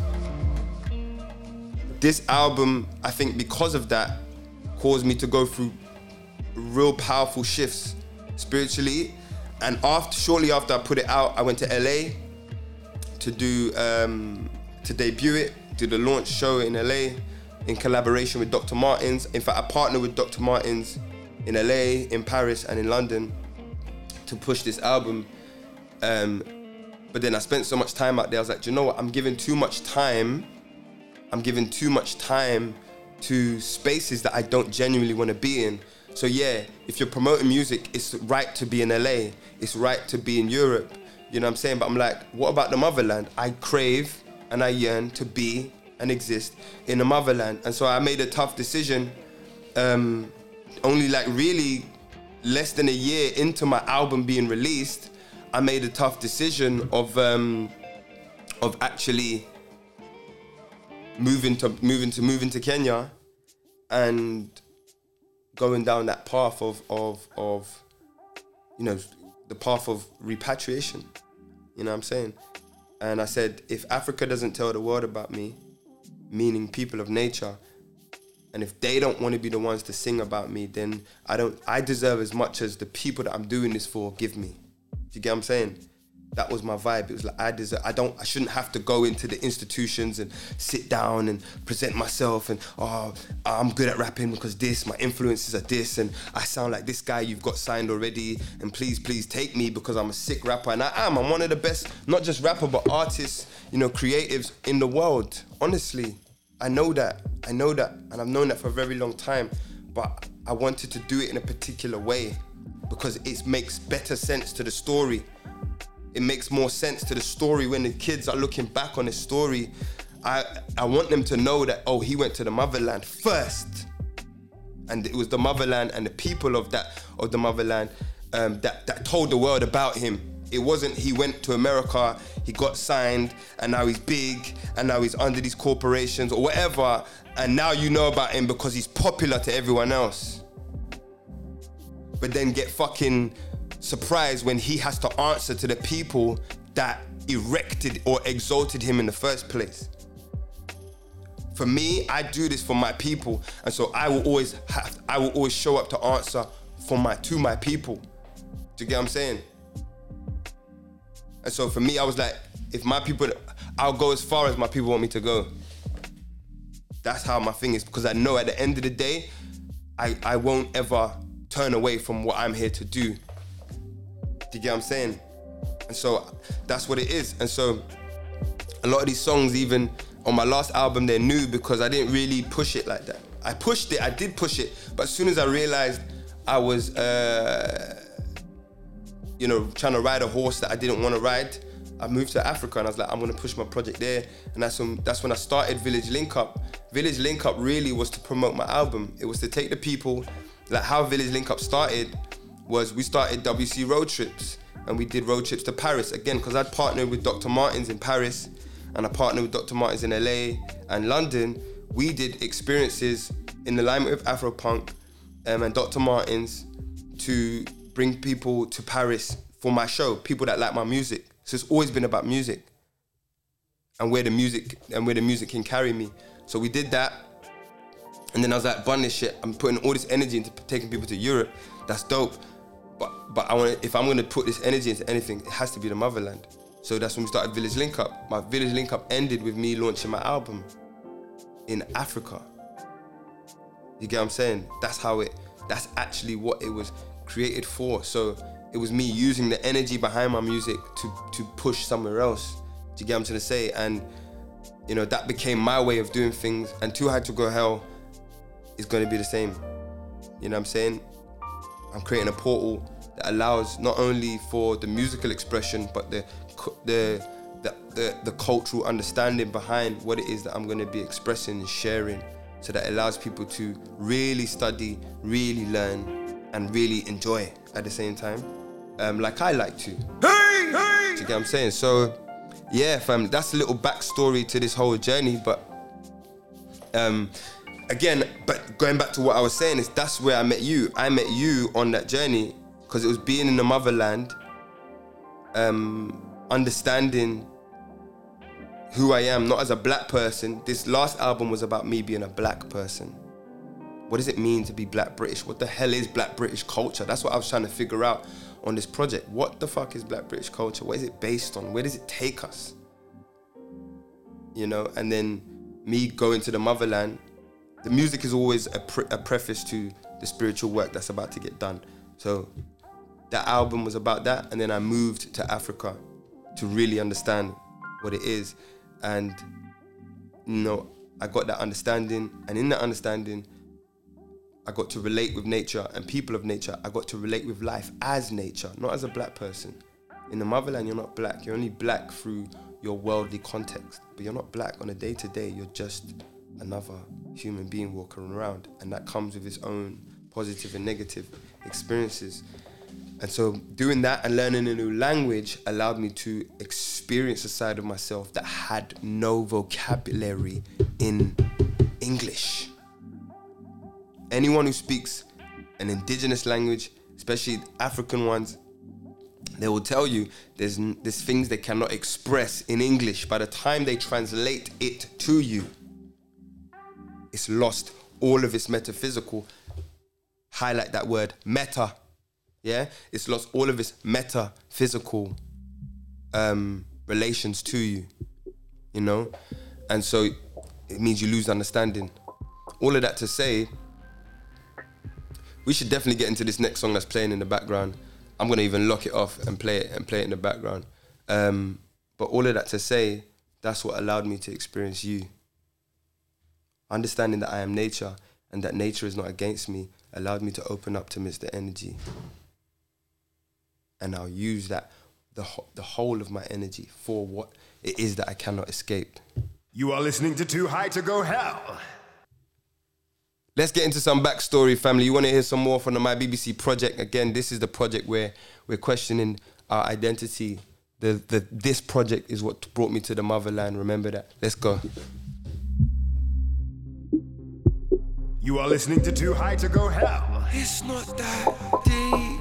this album, I think because of that, caused me to go through real powerful shifts spiritually. And shortly after I put it out, I went to LA to debut it, do the launch show in LA in collaboration with Dr. Martens. In fact, I partnered with Dr. Martens in LA, in Paris, and in London to push this album. But then I spent so much time out there, I was like, do you know what? I'm giving too much time to spaces that I don't genuinely want to be in. So yeah, if you're promoting music, it's right to be in LA, it's right to be in Europe, you know what I'm saying? But I'm like, what about the motherland? I crave and I yearn to be and exist in the motherland. And so I made a tough decision, only like really less than a year into my album being released, I made a tough decision of actually moving to Kenya and going down that path of you know, the path of repatriation, you know what I'm saying? And I said, if Africa doesn't tell the world about me, meaning people of nature, and if they don't want to be the ones to sing about me, then I deserve as much as the people that I'm doing this for give me. Do you get what I'm saying? That was my vibe. It was like I shouldn't have to go into the institutions and sit down and present myself and I'm good at rapping because my influences are this, and I sound like this guy you've got signed already, and please take me because I'm a sick rapper, and I'm one of the best, not just rapper but artists, you know, creatives in the world. Honestly, I know that, and I've known that for a very long time, but I wanted to do it in a particular way because it makes better sense to the story. It makes more sense to the story when the kids are looking back on the story. I want them to know that, he went to the motherland first. And it was the motherland and the people of the motherland that told the world about him. It wasn't he went to America, he got signed, and now he's big, and now he's under these corporations or whatever, and now you know about him because he's popular to everyone else. But then get fucking surprised when he has to answer to the people that erected or exalted him in the first place. For me, I do this for my people, and so I will always show up to answer to my people. Do you get what I'm saying? And so for me, I was like, if my people, I'll go as far as my people want me to go. That's how my thing is, because I know at the end of the day, I won't ever turn away from what I'm here to do. Do you get what I'm saying? And so that's what it is. And so a lot of these songs, even on my last album, they're new because I didn't really push it like that. I did push it, but as soon as I realized I was, trying to ride a horse that I didn't want to ride, I moved to Africa and I was like, I'm gonna push my project there. And that's when I started Village Link Up. Village Link Up really was to promote my album. It was to take the people, like how Village Link Up started was we started WC road trips, and we did road trips to Paris again because I'd partnered with Dr. Martens in Paris and I partnered with Dr. Martens in LA and London. We did experiences in alignment with Afropunk and Dr. Martens to bring people to Paris for my show, people that like my music. So it's always been about music and where the music can carry me. So we did that, and then I was like, bun this shit. I'm putting all this energy into taking people to Europe. That's dope. But if I'm gonna put this energy into anything, it has to be the motherland. So that's when we started Village Link Up. My Village Link Up ended with me launching my album in Africa. You get what I'm saying? That's actually what it was created for. So it was me using the energy behind my music to push somewhere else. Do you get what I'm trying to say? And you know, that became my way of doing things. And Too High to Go Hell is gonna be the same. You know what I'm saying? I'm creating a portal that allows not only for the musical expression, but the cultural understanding behind what it is that I'm going to be expressing and sharing, so that it allows people to really study, really learn, and really enjoy at the same time, like I like to. Do you get what I'm saying? So, yeah, fam, that's a little backstory to this whole journey. But again, but going back to what I was saying, is that's where I met you. I met you on that journey because it was being in the motherland, understanding who I am, not as a black person. This last album was about me being a black person. What does it mean to be black British? What the hell is black British culture? That's what I was trying to figure out on this project. What the fuck is black British culture? What is it based on? Where does it take us? You know, and then me going to the motherland. The music is always a preface to the spiritual work that's about to get done. So that album was about that, and then I moved to Africa to really understand what it is. And, you know, I got that understanding, and in that understanding, I got to relate with nature and people of nature. I got to relate with life as nature, not as a black person. In the motherland, you're not black. You're only black through your worldly context, but you're not black on a day-to-day. You're just another human being walking around, and that comes with its own positive and negative experiences. And so doing that and learning a new language allowed me to experience a side of myself that had no vocabulary in English. Anyone who speaks an indigenous language, especially African ones, they will tell you there's things they cannot express in English. By the time they translate it to you, it's lost all of its metaphysical, highlight that word, meta. Yeah, it's lost all of its metaphysical relations to you, you know? And so it means you lose understanding. All of that to say, we should definitely get into this next song that's playing in the background. I'm gonna even lock it off and play it in the background. But all of that to say, that's what allowed me to experience you. Understanding that I am nature and that nature is not against me allowed me to open up to Mr. Energy. And I'll use that, the whole of my energy for what it is that I cannot escape.
You are listening to Too High to Go Hell.
Let's get into some backstory, family. You want to hear some more from the My BBC project? Again, this is the project where we're questioning our identity. This project is what brought me to the motherland. Remember that. Let's go.
You are listening to Too High to Go Hell.
It's not that deep.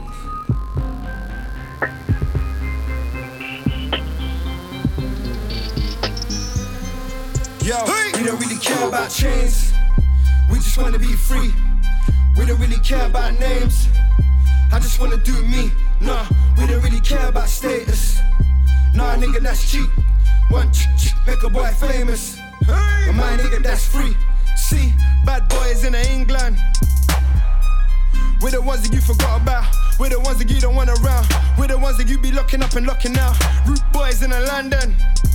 Yo, we don't really care about chains. We just wanna be free. We don't really care about names. I just wanna do me. Nah, we don't really care about status. Nah, nigga, that's cheap. One make a boy famous. But my nigga, that's free. See, bad boys in England. We're the ones that you forgot about. We're the ones that you don't want around. We're the ones that you be locking up and locking out. Root boys in London.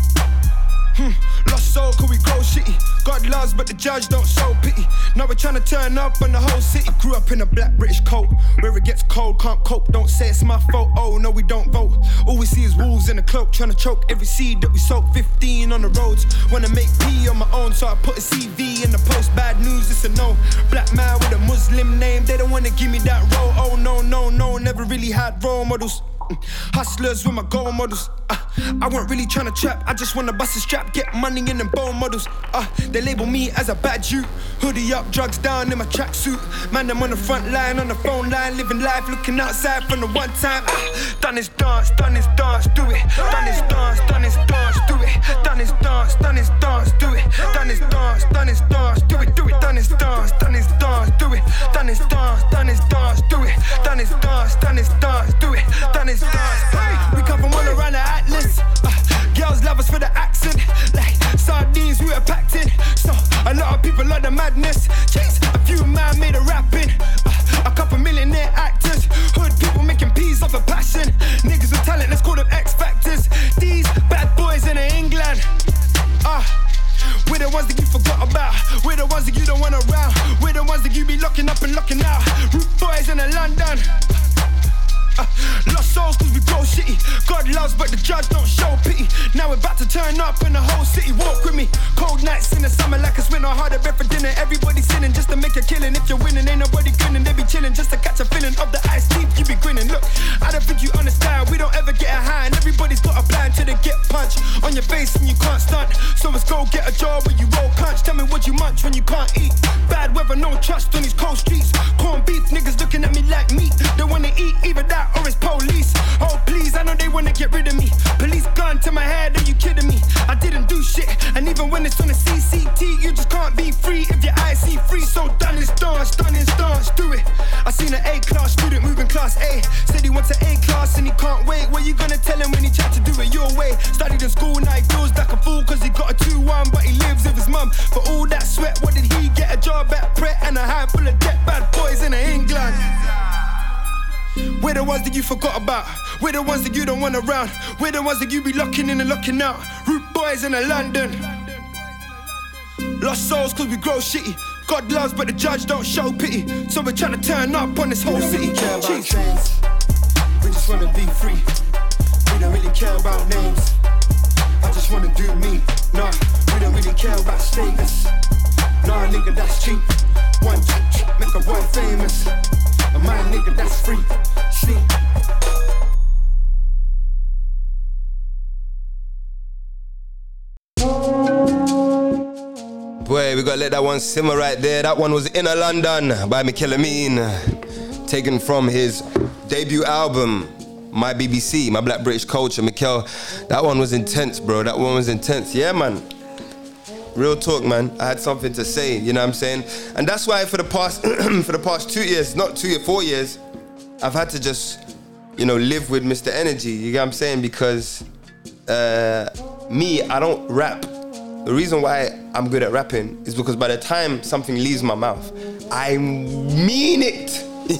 Lost soul, could we grow shitty? God loves, but the judge don't show pity. Now we're trying to turn up on the whole city. I grew up in a black British coat. Where it gets cold, can't cope. Don't say it's my fault, oh no, we don't vote. All we see is wolves in a cloak, trying to choke every seed that we soak. 15 on the roads, wanna make P on my own, so I put a CV in the post. Bad news, it's a no. Black man with a Muslim name, they don't wanna give me that role. Oh no, no, no, never really had role models. Hustlers with my goal models. I weren't really trying to trap, I just wanna bust a strap, get money in them bone models. They label me as a bad Jew. Hoodie up, drugs down in my tracksuit. Man, I'm on the front line, on the phone line, living life, looking outside from the one time. Done this dance, do it. Done this dance, do it. Done this dance, do it. Done this dance, do it, do it. Done this dance, do it. Done this dance, do it. Done this dance, do it. Done this dance. We come from all around the Atlas. Girls love us for the accent. Like sardines, we were packed in. So a lot of people love the madness. Chase a few man made a rapping. A couple millionaire actors. Hood people making peas off of passion. Niggas with talent, let's call them X Factors. These bad boys in England. We're the ones that you forgot about. We're the ones that you don't want around. We're the ones that you be locking up and locking out. Root boys in London. Lost souls cause we grow shitty. God loves but the judge don't show pity. Now we're about to turn up and the whole city walk with me. Cold nights in the summer like it's winter, harder bed for dinner. Everybody sinning just to make a killing. If you're winning, ain't nobody grinning. They be chilling just to catch a feeling of the ice deep. You be grinning. Look, I don't think you understand. We don't ever get a high, and everybody's got a plan till they get punched on your face and you can't stunt. So let's go get a job where you roll punch. Tell me what you munch when you can't eat. Bad weather, no trust on these cold streets. Corned beef, niggas looking at me like meat. They wanna eat either that or it's police. Oh please, I know they wanna get rid of me. Police gun to my head, are you kidding me? I didn't do shit, and even when it's on the CCT, you just can't be free if your eyes see free. So done is dance, do it. I seen an A-class student moving class A. Said he wants an A-class and he can't wait. What you gonna tell him when he tried to do it your way? Studied in school, now he feels like a fool cause he got a 2-1, but he lives with his mum. For all that sweat, what did he get? A job at Pret and a handful of debt bad boys in England. We're the ones that you forgot about. We're the ones that you don't want around. We're the ones that you be locking in and locking out. Root boys in London. Lost souls cause we grow shitty. God loves but the judge don't show pity. So we're trying to turn up on this whole city. We don't really care about trains. We just wanna be free. We don't really care about names. I just wanna do me. Nah, we don't really care about status. Nah, nigga, that's cheap. One check, make a boy famous. And my nigga, that's free. See.
Boy, we gotta let that one simmer right there. That one was Inner London by Mikel Amin, taken from his debut album, My BBC, My Black British Culture. Mikel, that one was intense, bro. That one was intense. Yeah, man. Real talk, man. I had something to say, you know what I'm saying? And that's why for the past 2 years, not 2 years, 4 years, I've had to just, live with Mr. Energy, you get what I'm saying? Because me, I don't rap. The reason why I'm good at rapping is because by the time something leaves my mouth, I mean it.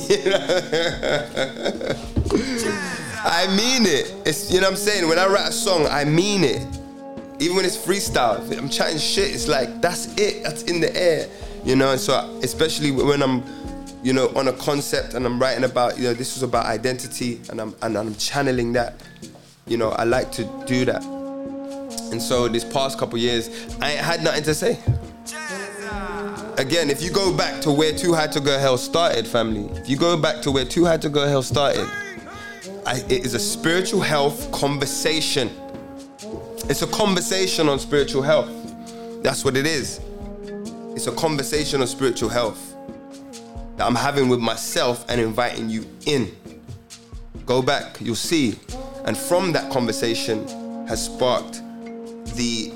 I mean it. It's, you know what I'm saying? When I write a song, I mean it. Even when it's freestyle, if I'm chatting shit, it's like, that's it, that's in the air. And so especially when I'm, on a concept and I'm writing about, this was about identity and I'm channeling that, I like to do that. And so this past couple years, I ain't had nothing to say. Again, if you go back to where Too High to Go Hell started, family, if you go back to where Too High to Go Hell started, it is a spiritual health conversation. It's a conversation on spiritual health. That's what it is. It's a conversation on spiritual health that I'm having with myself and inviting you in. Go back, you'll see. And from that conversation has sparked the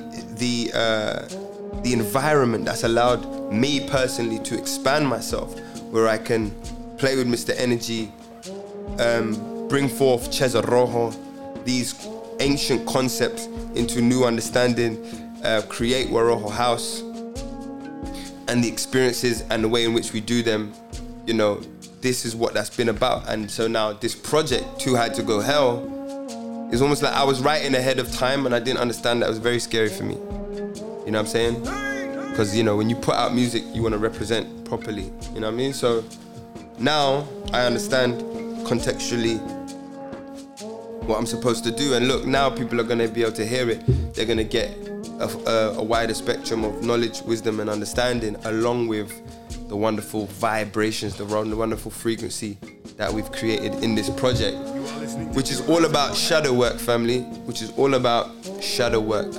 environment that's allowed me personally to expand myself, where I can play with Mr. Energy, bring forth Cesar Rojo, these ancient concepts into new understanding, create Waroho House, and the experiences and the way in which we do them, this is what that's been about. And so now this project, Too High to Go Hell, is almost like I was writing ahead of time and I didn't understand that. It was very scary for me. You know what I'm saying? Because, when you put out music, you want to represent properly. You know what I mean? So now I understand contextually what I'm supposed to do. And look, now people are going to be able to hear it. They're going to get a wider spectrum of knowledge, wisdom, and understanding, along with the wonderful vibrations, the wonderful frequency that we've created in this project, which is all about shadow work, family, which is all about shadow work.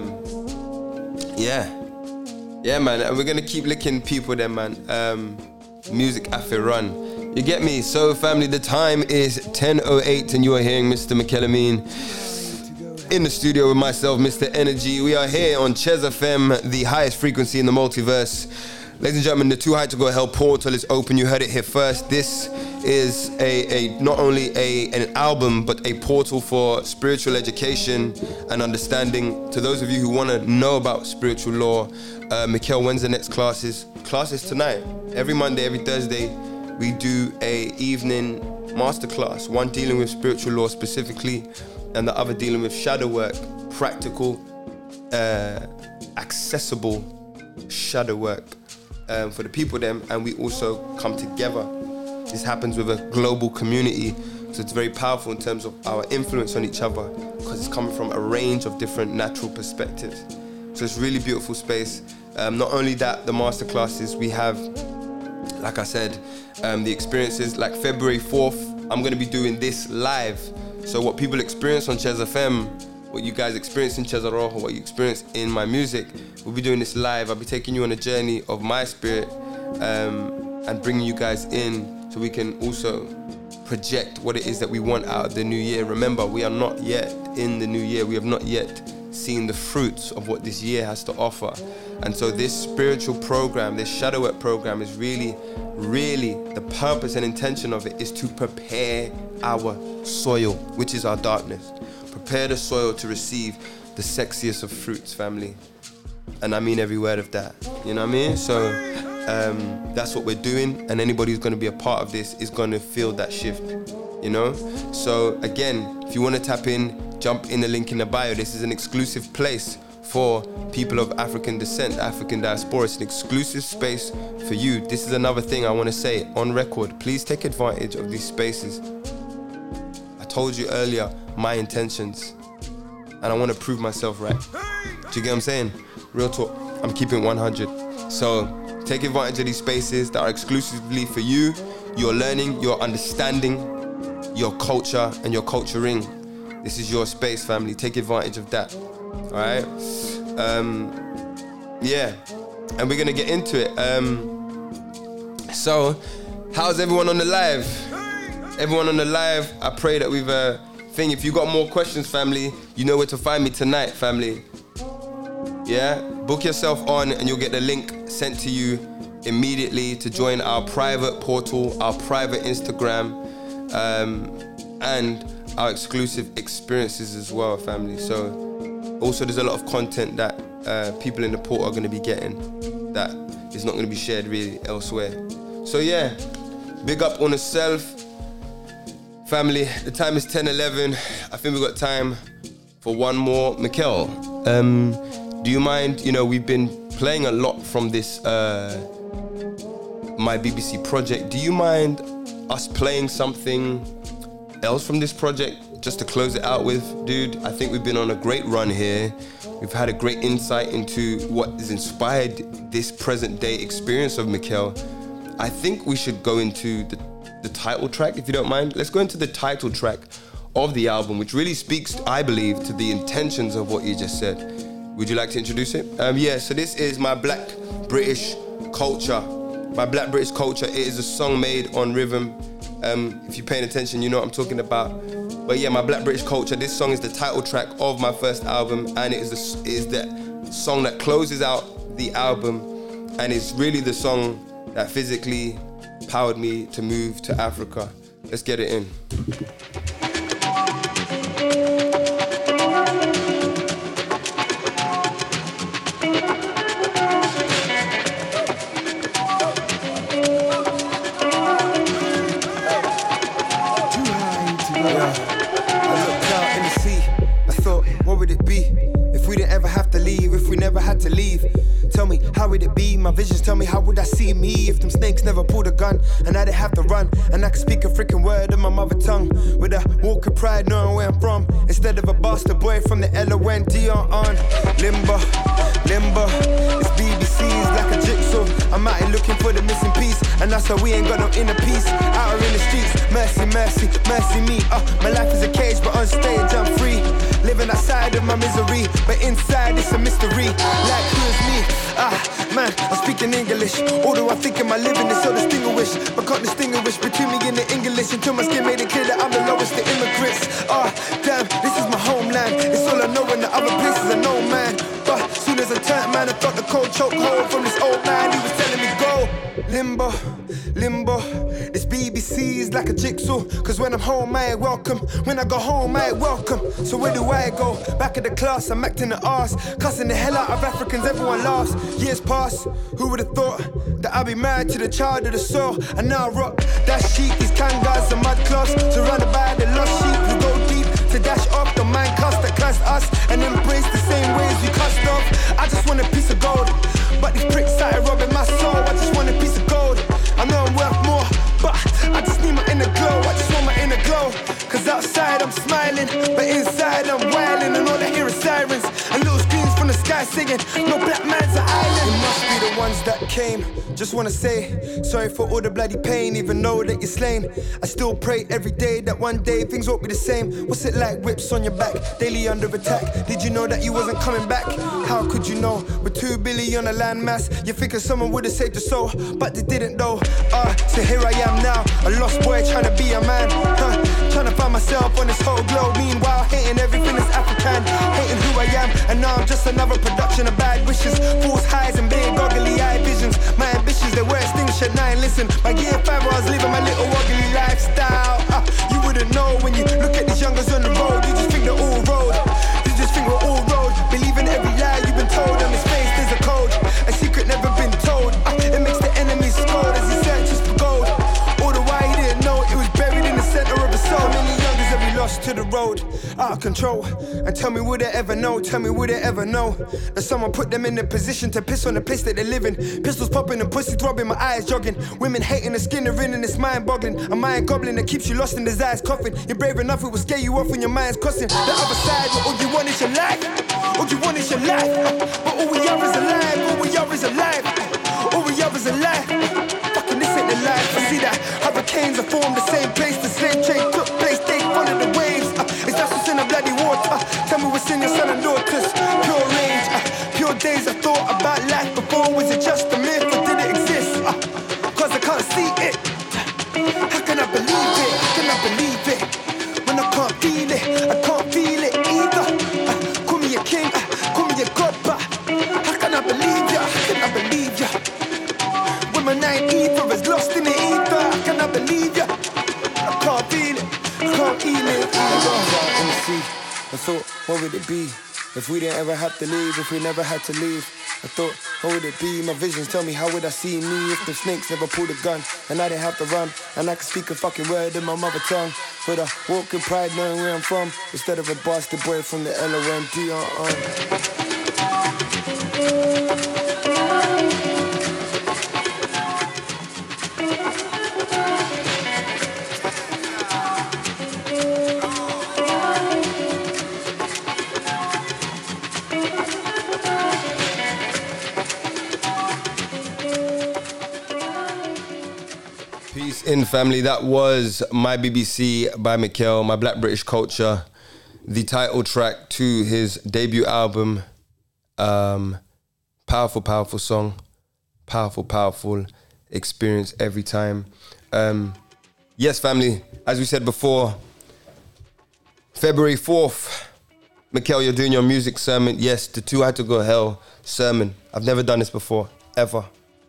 Yeah, man, and we're going to keep licking people there, man. Music after run. You get me? So, family, the time is 10:08 and you are hearing Mr. Mikel Amin in the studio with myself, Mr. Energy. We are here on Chez FM, the highest frequency in the multiverse. Ladies and gentlemen, the Too High to Go Hell portal is open. You heard it here first. This is not only an album, but a portal for spiritual education and understanding. To those of you who want to know about spiritual law, Mikel, when's the next classes? Classes tonight. Every Monday, every Thursday, we do a evening masterclass. One dealing with spiritual law specifically, and the other dealing with shadow work, practical, accessible shadow work for the people then. And we also come together. This happens with a global community So it's very powerful in terms of our influence on each other because it's coming from a range of different natural perspectives. So it's really beautiful space. Not only that, the masterclasses we have, like I said, the experiences, like February 4th, I'm gonna be doing this live. So what people experience on Chez FM, what you guys experience in Chez Rojo, what you experience in my music, we'll be doing this live. I'll be taking you on a journey of my spirit and bringing you guys in so we can also project what it is that we want out of the new year. Remember, we are not yet in the new year. We have not yet seen the fruits of what this year has to offer. And so this spiritual program, this shadow work program is really the purpose and intention of it is to prepare our soil, which is our darkness. Prepare the soil to receive the sexiest of fruits, family. And I mean every word of that. You know what I mean? So that's what we're doing, and anybody who's going to be a part of this is going to feel that shift, you know? So again, if you want to tap in, jump in the link in the bio. This is an exclusive place for people of African descent, African diaspora. It's an exclusive space for you. This is another thing I want to say on record. Please take advantage of these spaces. I told you earlier my intentions, and I want to prove myself right. Do you get what I'm saying? Real talk, I'm keeping 100. So take advantage of these spaces that are exclusively for you, your learning, your understanding, your culture, and your culturing. This is your space, family. Take advantage of that. All right? Yeah. And we're going to get into it. So, how's everyone on the live? Everyone on the live, I pray that we've if you got more questions, family, you know where to find me tonight, family. Yeah? Book yourself on and you'll get the link sent to you immediately to join our private portal, our private Instagram, and our exclusive experiences as well, family. So also there's a lot of content that people in the portal are going to be getting that is not going to be shared really elsewhere. So yeah, big up on yourself, family. The time is 10:11. I think we've got time for one more. Mikel, do you mind, we've been playing a lot from this My BBC project. Do you mind us playing something else from this project just to close it out with? Dude, I think we've been on a great run here. We've had a great insight into what has inspired this present day experience of Mikel. I think we should go into the title track, if you don't mind. Let's go into the title track of the album, which really speaks, I believe, to the intentions of what you just said. Would you like to introduce it? Yeah, so this is My Black British Culture. My Black British Culture, it is a song made on rhythm. If you're paying attention, you know what I'm talking about. But yeah, My Black British Culture, this song is the title track of my first album, and it is the song that closes out the album, and it's really the song that physically powered me to move to Africa. Let's get it in.
To leave. Tell me, how would it be? My visions tell me, how would I see me if them snakes never pulled a gun and I didn't have to run and I could speak a freaking word in my mother tongue with a walk of pride knowing where I'm from instead of a bastard boy from the LOND on limbo. This BBC's like a jigsaw. I'm out here looking for the missing piece, and that's why we ain't got no inner peace. Out here in the streets, mercy me. My life is a cage, but on stage I'm free. Living outside of my misery, but inside it's a mystery. Like who is me? Man, I'm speaking English. Although I think in my living is so distinguished, but can't distinguish between me and the English until my skin made it clear that I'm the lowest of immigrants. Damn, this is my homeland. It's all I know, in the other places I know, man. But soon as I turned, man, I felt the cold choke hold from this old man. He was telling me go. Limbo. This BBC is like a jigsaw. Cause when I'm home, I ain't welcome. When I go home, I ain't welcome. So where do I go? Back at the class, I'm acting the arse. Cussing the hell out of Africans, everyone laughs. Years pass, who would've thought that I'd be married to the child of the soul? And now I rock that sheep, these kangas and mud cloths. Surrounded by the lost sheep who go deep to dash off the mind cuss that cussed us and embrace the same ways we cussed off. I just want a piece of gold, but these pricks started robbing my soul. I just want a piece of gold. I know I'm worth more, but I just need my inner glow. I just want my inner glow.
guys singing, no black man's an island. It must be the ones that came. Just wanna say, sorry for all the bloody pain, even though that you're slain. I still pray every day that one day things won't be the same. What's it like, whips on your back, daily under attack? Did you know that you wasn't coming back? How could you know? With 2 billion on a landmass, you figured someone would've saved your soul, but they didn't though. So here I am now, a lost boy trying to be a man, trying to find myself on this whole globe. Meanwhile, hating everything that's African, hating who I am, and now I'm just another production of bad wishes, false highs and big goggly eye visions. My ambitions, they were extinguished at 9. Listen, my year 5 I was living my little woggly lifestyle. You wouldn't know when you look at these youngers on the road. You just think they're all road. You just think we're all road. Believe in every lie you've been told. On his face there's a code, a secret never been told. It makes the enemies cold as he searches for gold. All the while he didn't know it was buried in the center of his soul. Many youngers that we lost to the road, out of control. And tell me, would they ever know? Tell me, would they ever know that someone put them in the position to piss on the place that they live in? Pistols popping and pussy throbbing, my eyes jogging. Women hating the skin they're in and it's mind boggling. A mind goblin that keeps you lost in his eyes coughing. You're brave enough, it will scare you off when your mind's cussing. The other side, where all you want is your life. All you want is your life. But all we are is alive. All we are is alive. All we are is alive. Fucking this ain't the life. I see that hurricanes are formed the same place. The slave trade took place. They followed the waves. Is that what's in the bloody water? Tell me what's in your son and daughters. Pure rage, pure days. I thought about life before. Was it just a myth or did it exist? Cause I can't see it. How can I believe it? How can I believe it? When I can't feel it, I can't feel it either. Call me a king, call me a god, but how can I believe ya? How can I believe ya? When my night ether is lost in the ether, how can I believe ya? I can't feel it, I can't feel it either. In the sea, I thought, what would it be if we didn't ever have to leave, if we never had to leave? I thought, what would it be? My visions tell me, how would I see me if the snakes never pulled a gun and I didn't have to run and I could speak a fucking word in my mother tongue? Would I walk in pride knowing where I'm from instead of a bastard boy from the LOND?
In family, that was My BBC by Mikel, My Black British Culture, the title track to his debut album. Powerful song, powerful experience every time. Yes, family, as we said before, February 4th, Mikel, you're doing your music sermon. Yes, the Too High to Go Hell sermon. I've never done this before, ever.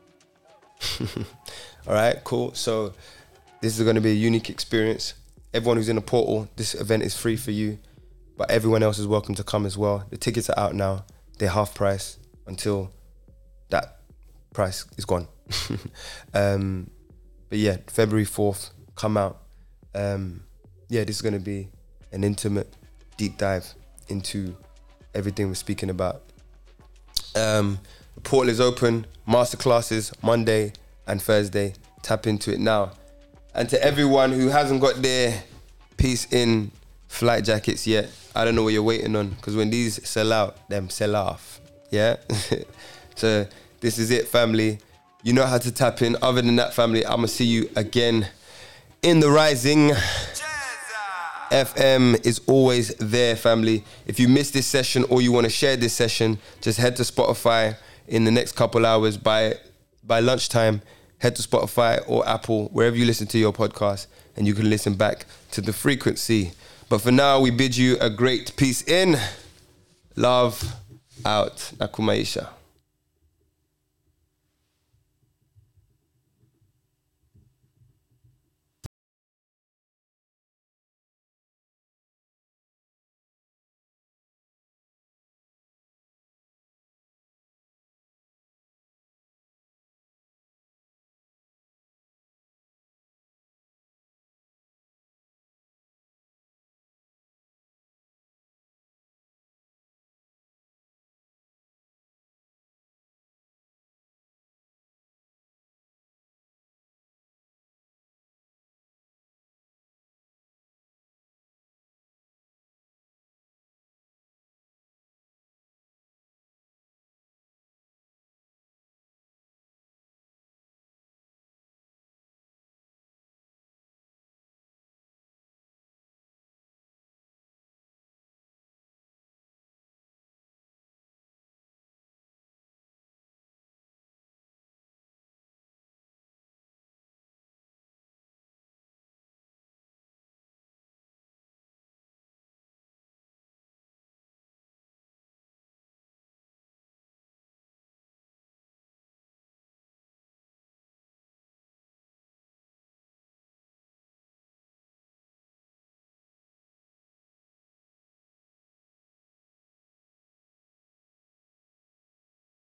All right, cool. So this is going to be a unique experience. Everyone who's in the portal, this event is free for you, but everyone else is welcome to come as well. The tickets are out now. They're half price until that price is gone. But yeah, February 4th, come out. Yeah, this is going to be an intimate deep dive into everything we're speaking about. The portal is open. Masterclasses Monday and Thursday. Tap into it now. And to everyone who hasn't got their Peace In flight jackets yet, I don't know what you're waiting on, because when these sell out, them sell off. Yeah? So this is it, family. You know how to tap in. Other than that, family, I'm going to see you again in the Rising. FM is always there, family. If you missed this session or you want to share this session, just head to Spotify in the next couple hours. By lunchtime, head to Spotify or Apple, wherever you listen to your podcast, and you can listen back to the frequency. But for now, we bid you a great peace in. Love out. Nakumaisha.